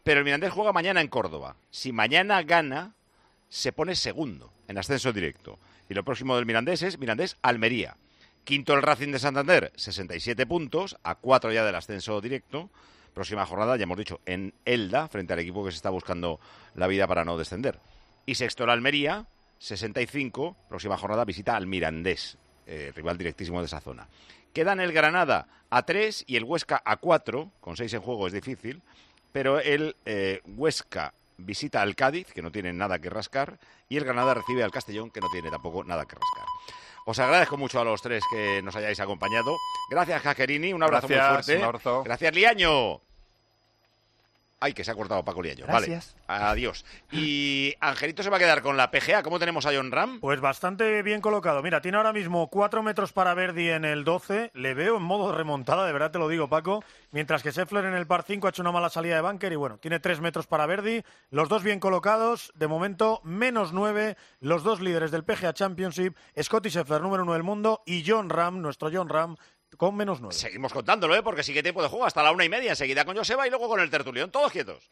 Pero el Mirandés juega mañana en Córdoba. Si mañana gana, se pone segundo en ascenso directo. Y lo próximo del Mirandés es Mirandés-Almería. Quinto el Racing de Santander, sesenta y siete puntos, a cuatro ya del ascenso directo. Próxima jornada, ya hemos dicho, en Elda, frente al equipo que se está buscando la vida para no descender. Y sexto el Almería, sesenta y cinco, próxima jornada visita al Mirandés, eh, rival directísimo de esa zona. Quedan el Granada a tres y el Huesca a cuatro, con seis en juego es difícil, pero el eh, Huesca visita al Cádiz, que no tiene nada que rascar, y el Granada recibe al Castellón, que no tiene tampoco nada que rascar. Os agradezco mucho a los tres que nos hayáis acompañado. Gracias, Jaquerini, un abrazo Gracias, muy fuerte. un abrazo. Gracias, Liaño. Ay, que se ha cortado Paco Liaño. Gracias. Vale, adiós. Y Angelito se va a quedar con la P G A. ¿Cómo tenemos a Jon Ram? Pues bastante bien colocado. Mira, tiene ahora mismo cuatro metros para Verdi en el doce. Le veo en modo remontada, de verdad te lo digo, Paco. Mientras que Scheffler en el par cinco ha hecho una mala salida de bunker y bueno, tiene tres metros para Verdi. Los dos bien colocados. De momento, menos nueve. Los dos líderes del P G A Championship. Scottie Scheffler, número uno del mundo. Y Jon Ram, nuestro Jon Ram, con menos nueve. Seguimos contándolo, ¿eh? Porque sigue tiempo de juego hasta la una y media. Enseguida con Joseba y luego con el tertulión. Todos quietos.